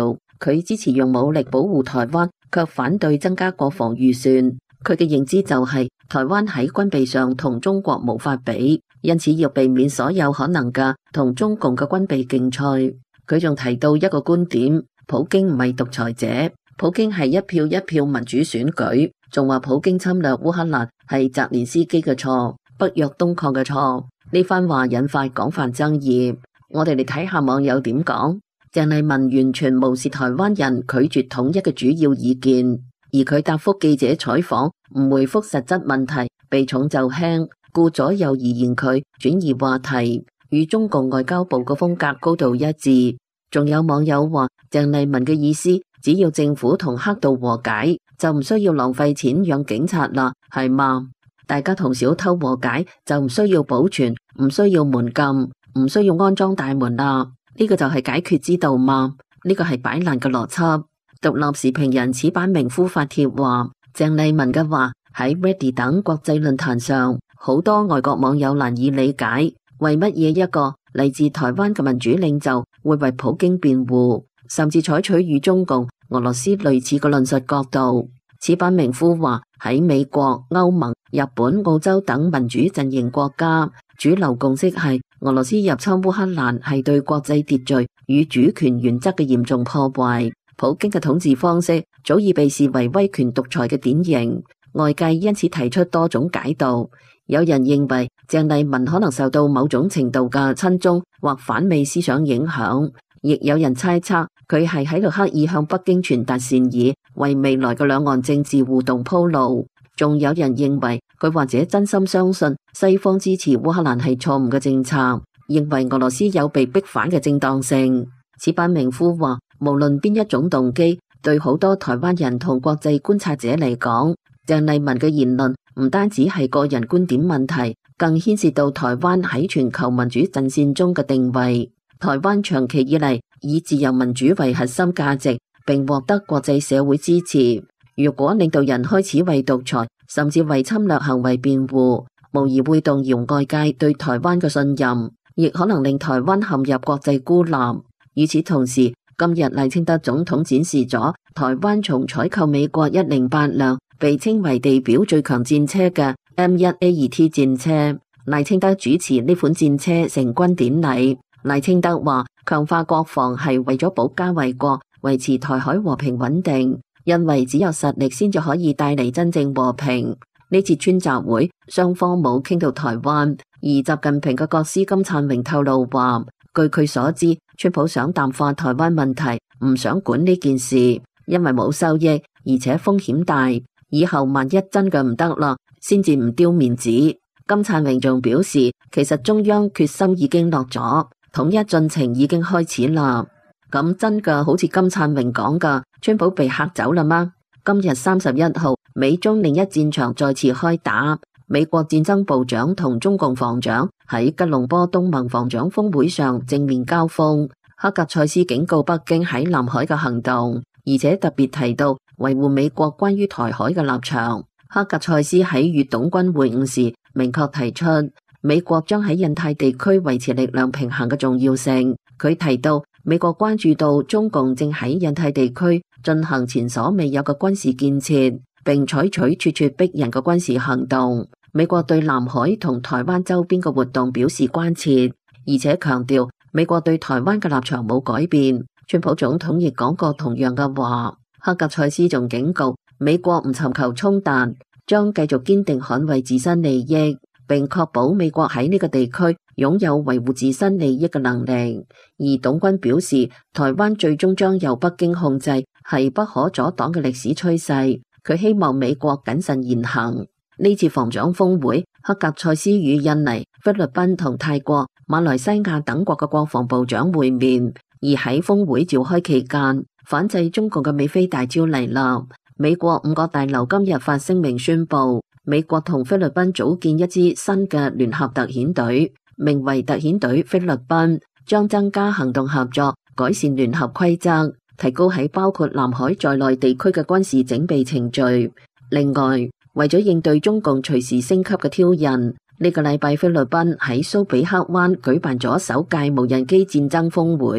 佢支持用武力保護台灣，卻反對增加國防預算。佢嘅認知就係台灣喺軍備上同中國無法比，因此要避免所有可能嘅同中共嘅軍備競賽。佢仲提到一個觀點，普京唔係獨裁者，普京係一票一票民主選舉，仲話普京侵略烏克蘭係澤連斯基嘅錯，北約東擴嘅錯。呢番話引發廣泛爭議。我哋嚟睇下網友點講。鄭麗文完全無視台灣人拒絕統一嘅主要意見，而佢答覆記者採訪唔回覆實質問題，避重就輕，顧左右而言佢，轉移話題，與中共外交部嘅風格高度一致。仲有網友話鄭麗文嘅意思，只要政府同黑道和解，就唔需要浪費錢養警察啦，係嘛？大家同小偷和解就唔需要保全，唔需要門禁，唔需要安裝大門啦。呢個就係解決之道嘛？呢個係擺爛嘅邏輯。獨立時評人矢板明夫發帖話，鄭麗文嘅話喺 Reddit 等國際論壇上，好多外國網友難以理解，為乜嘢一個嚟自台灣嘅民主領袖會為普京辯護，甚至採取與中共、俄羅斯類似嘅論述角度。矢板明夫話喺美國、歐盟、日本、澳洲等民主陣營國家，主流共識係俄羅斯入侵烏克蘭係對國際秩序與主權原則嘅嚴重破壞。普京嘅統治方式早已被視為威權獨裁嘅典型，外界因此提出多種解讀。有人認為鄭麗文可能受到某種程度嘅親中或反美思想影響，亦有人猜測佢係喺度刻意向北京傳達善意，為未來嘅兩岸政治互動鋪路。仲有人認為佢或者真心相信西方支持烏克蘭係錯誤嘅政策，認為俄羅斯有被逼反嘅正當性。矢板明夫話，無論邊一種動機，對好多台灣人同國際觀察者嚟講，鄭麗文嘅言論唔單止係個人觀點問題，更牽涉到台灣喺全球民主陣線中嘅定位。台灣長期以嚟以自由民主為核心價值，並獲得國際社會支持。如果領導人開始為獨裁甚至為侵略行為辯護，無疑會動搖外界對台灣嘅信任，亦可能令台灣陷入國際孤立。與此同時，今日賴清德總統展示咗台灣從採購美國108輛被稱為地表最強戰車嘅 M1A2T 戰車，賴清德主持呢款戰車成軍典禮。賴清德話，強化國防係為咗保家衛國，維持台海和平穩定，因為只有實力先至可以帶嚟真正和平。呢次川習會，雙方冇傾到台灣，而習近平嘅國師金燦榮透露話，據佢所知，川普想淡化台灣問題，唔想管呢件事，因為冇收益，而且風險大。以後萬一真嘅唔得啦，先至唔丟面子。金燦榮仲表示，其實中央決心已經落咗，統一進程已經開始啦。咁真嘅好似金燦榮講嘅，川普被嚇走啦嗎？今日31號，美中另一戰場再次開打。美國戰爭部長同中共防長喺吉隆坡東盟防長峰會上正面交鋒。黑格塞斯警告北京喺南海嘅行動，而且特別提到維護美國關於台海嘅立場。黑格塞斯喺與董軍會晤時明確提出，美國將喺印太地區維持力量平衡嘅重要性。佢提到，美國關注到中共正喺印太地區進行前所未有嘅軍事建設，並採取咄咄逼人嘅軍事行動。美國對南海同台灣周邊嘅活動表示關切，而且強調美國對台灣嘅立場冇改變。川普總統亦講過同樣嘅話。黑格塞斯仲警告，美國唔尋求衝突，將繼續堅定捍衛自身利益，並確保美國喺呢個地區擁有維護自身利益嘅能力。而董軍表示，台灣最終將由北京控制，係不可阻擋嘅歷史趨勢。佢希望美國謹慎言行。呢次防長峰會，黑格塞斯與印尼、菲律賓同泰國、馬來西亞等國嘅國防部長會面。而喺峰會召開期間，反制中共嘅美菲大招嚟啦。美國5個大樓今日發聲明宣布，美國同菲律賓組建一支新嘅聯合特遣隊，名為特遣隊菲律賓，將增加行動合作，改善聯合規則，提高喺包括南海在內地區嘅軍事整備程序。另外，為咗應對中共隨時升級嘅挑釁，呢個禮拜菲律賓喺蘇比克灣舉辦咗首屆無人機戰爭峰會。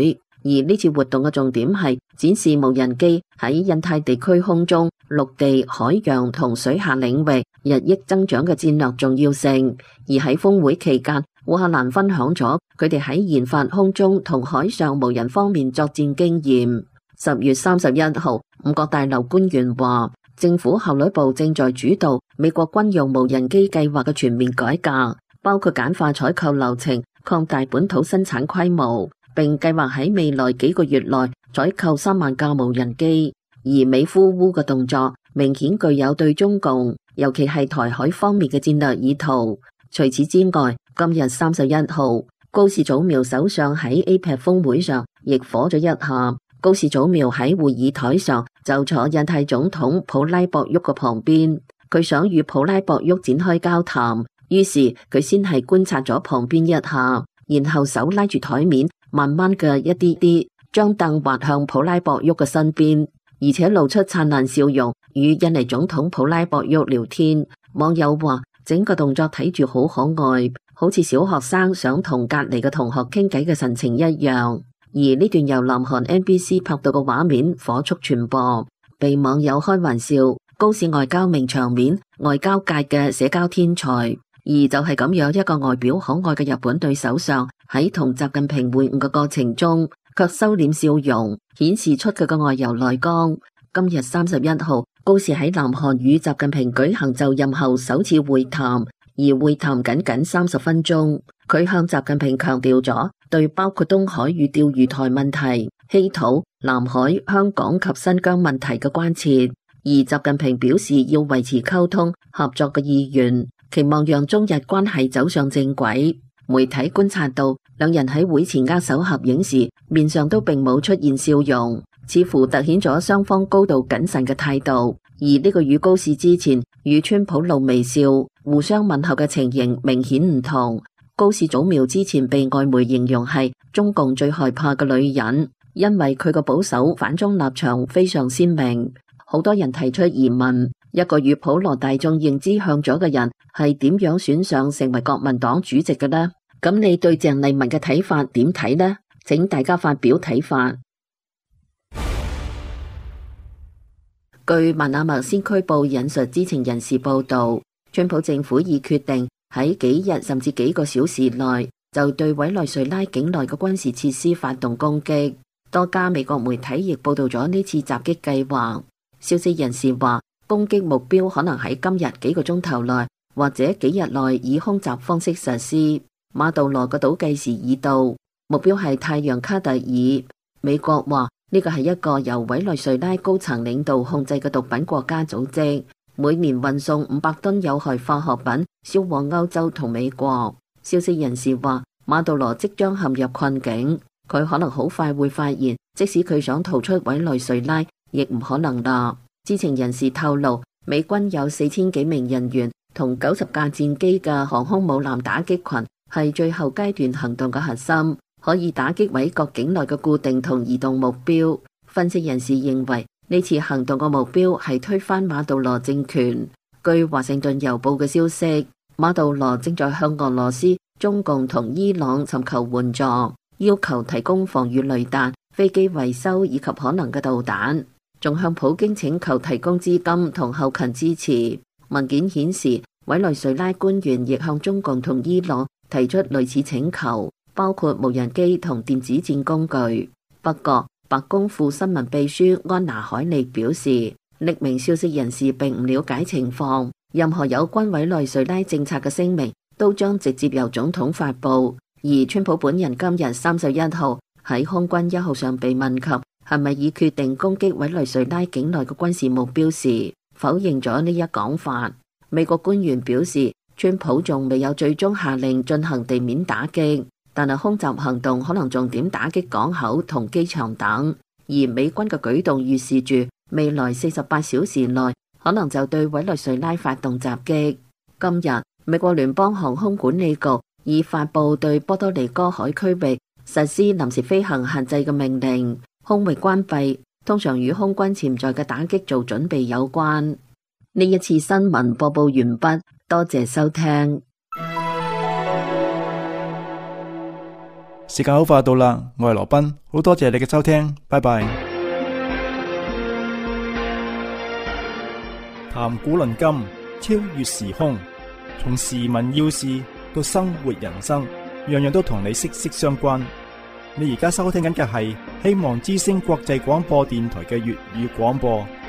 而呢次活動嘅重點係展示無人機喺印太地區空中、陸地、海洋同水下領域日益增長嘅戰略重要性。而喺峰會期間，烏克蘭分享咗佢哋喺研發空中同海上無人方面作戰經驗。10月31號，五角大樓官員話，政府效率部正在主導美國軍用無人機計劃嘅全面改革，包括簡化採購流程、擴大本土生產規模，並計劃喺未來幾個月內採購3萬架無人機。而美呼烏嘅動作明顯具有對中共，尤其係台海方面嘅戰略意圖。除此之外，今日31號，高市早苗首相喺 APEC 峰會上亦火咗一下。高市早苗喺會議台上就坐印太總統普拉博沃嘅旁邊，佢想與普拉博沃展開交談，於是佢先係觀察咗旁邊一下，然後手拉住台面，慢慢嘅一啲啲將凳滑向普拉博沃嘅身邊，而且露出燦爛笑容，與印尼總統普拉博沃聊天。網友話整個動作睇住好可愛，好似小學生想同隔籬嘅同學傾偈嘅神情一樣。而呢段由南韓 NBC 拍到嘅畫面火速傳播，被網友開玩笑，高市外交名場面，外交界嘅社交天才。而就係咁樣一個外表可愛嘅日本女首相，喺同習近平會晤嘅過程中，卻收斂笑容，顯示出佢嘅外柔內剛。今日31號，高市喺南韓與習近平舉行就任後首次會談，而會談僅30分鐘。佢向習近平強調咗對包括東海與釣魚台問題、稀土、南海、香港及新疆問題嘅關切，而習近平表示要維持溝通合作嘅意願，期望讓中日關係走上正軌。媒體觀察到，兩人喺會前握手合影時，面上都並冇出現笑容，似乎凸顯咗雙方高度謹慎嘅態度。而呢個與高市之前與川普露微笑、互相問候嘅情形明顯唔同。高市早苗之前被外媒形容係中共最害怕嘅女人，因為佢個保守反中立場非常鮮明。好多人提出疑問，一個與普羅大眾認知向左嘅人係點樣選上成為國民黨主席嘅呢？咁你對鄭麗文嘅睇法點睇呢？請大家發表睇法。據曼阿默先驅報引述知情人士報道，川普政府已決定喺幾日甚至幾個小時內就對委內瑞拉境內嘅軍事設施發動攻擊。多家美國媒體亦報道咗呢次襲擊計劃。消息人士話，攻擊目標可能喺今日幾個鐘頭內或者幾日內以空襲方式實施。馬杜羅嘅倒計時已到，目標係太陽卡特爾。美國話呢個係一個由委內瑞拉高層領導控制嘅毒品國家組織，每年運送500噸有害化學品銷往歐洲同美國。消息人士話，馬杜羅即將陷入困境，佢可能好快會發現，即使佢想逃出委內瑞拉，亦唔可能啦。知情人士透露，美軍有4000幾名人員同90架戰機嘅航空母艦打擊群係最後階段行動嘅核心，可以打擊委國境內嘅固定同移動目標。分析人士認為，呢次行動嘅目標係推翻馬杜羅政權。據華盛頓郵報嘅消息，馬杜羅正在向俄羅斯、中共同伊朗尋求援助，要求提供防禦雷達、飛機維修以及可能嘅導彈，仲向普京請求提供資金同後勤支持。文件顯示，委內瑞拉官員亦向中共同伊朗提出類似請求，包括無人機同電子戰工具。不過，白宮副新聞秘書安娜海利表示，匿名消息人士並唔了解情況，任何有關委內瑞拉政策嘅聲明都將直接由總統發布。而川普本人今日31號喺空軍1號上被問及係咪已決定攻擊委內瑞拉境內嘅軍事目標時，否認咗呢一講法。美國官員表示，川普仲未有最終下令進行地面打擊，但係空襲行動可能重點打擊港口同機場等。而美軍嘅舉動預示住未來48小時內可能就對委內瑞拉發動襲擊。今日，美國聯邦航空管理局已發布對波多黎各海區域實施臨時飛行限制嘅命令，空域關閉通常與空軍潛在嘅打擊做準備有關。呢一次新聞播報完畢，多謝收聽。 時間好快到啦，我係羅賓，好多謝你嘅收聽，拜拜。談古論今，超越時空，從時聞要事到生活人生，樣樣都同你息息相關。你而家收聽緊嘅係希望之聲國際廣播電台嘅粵語廣播。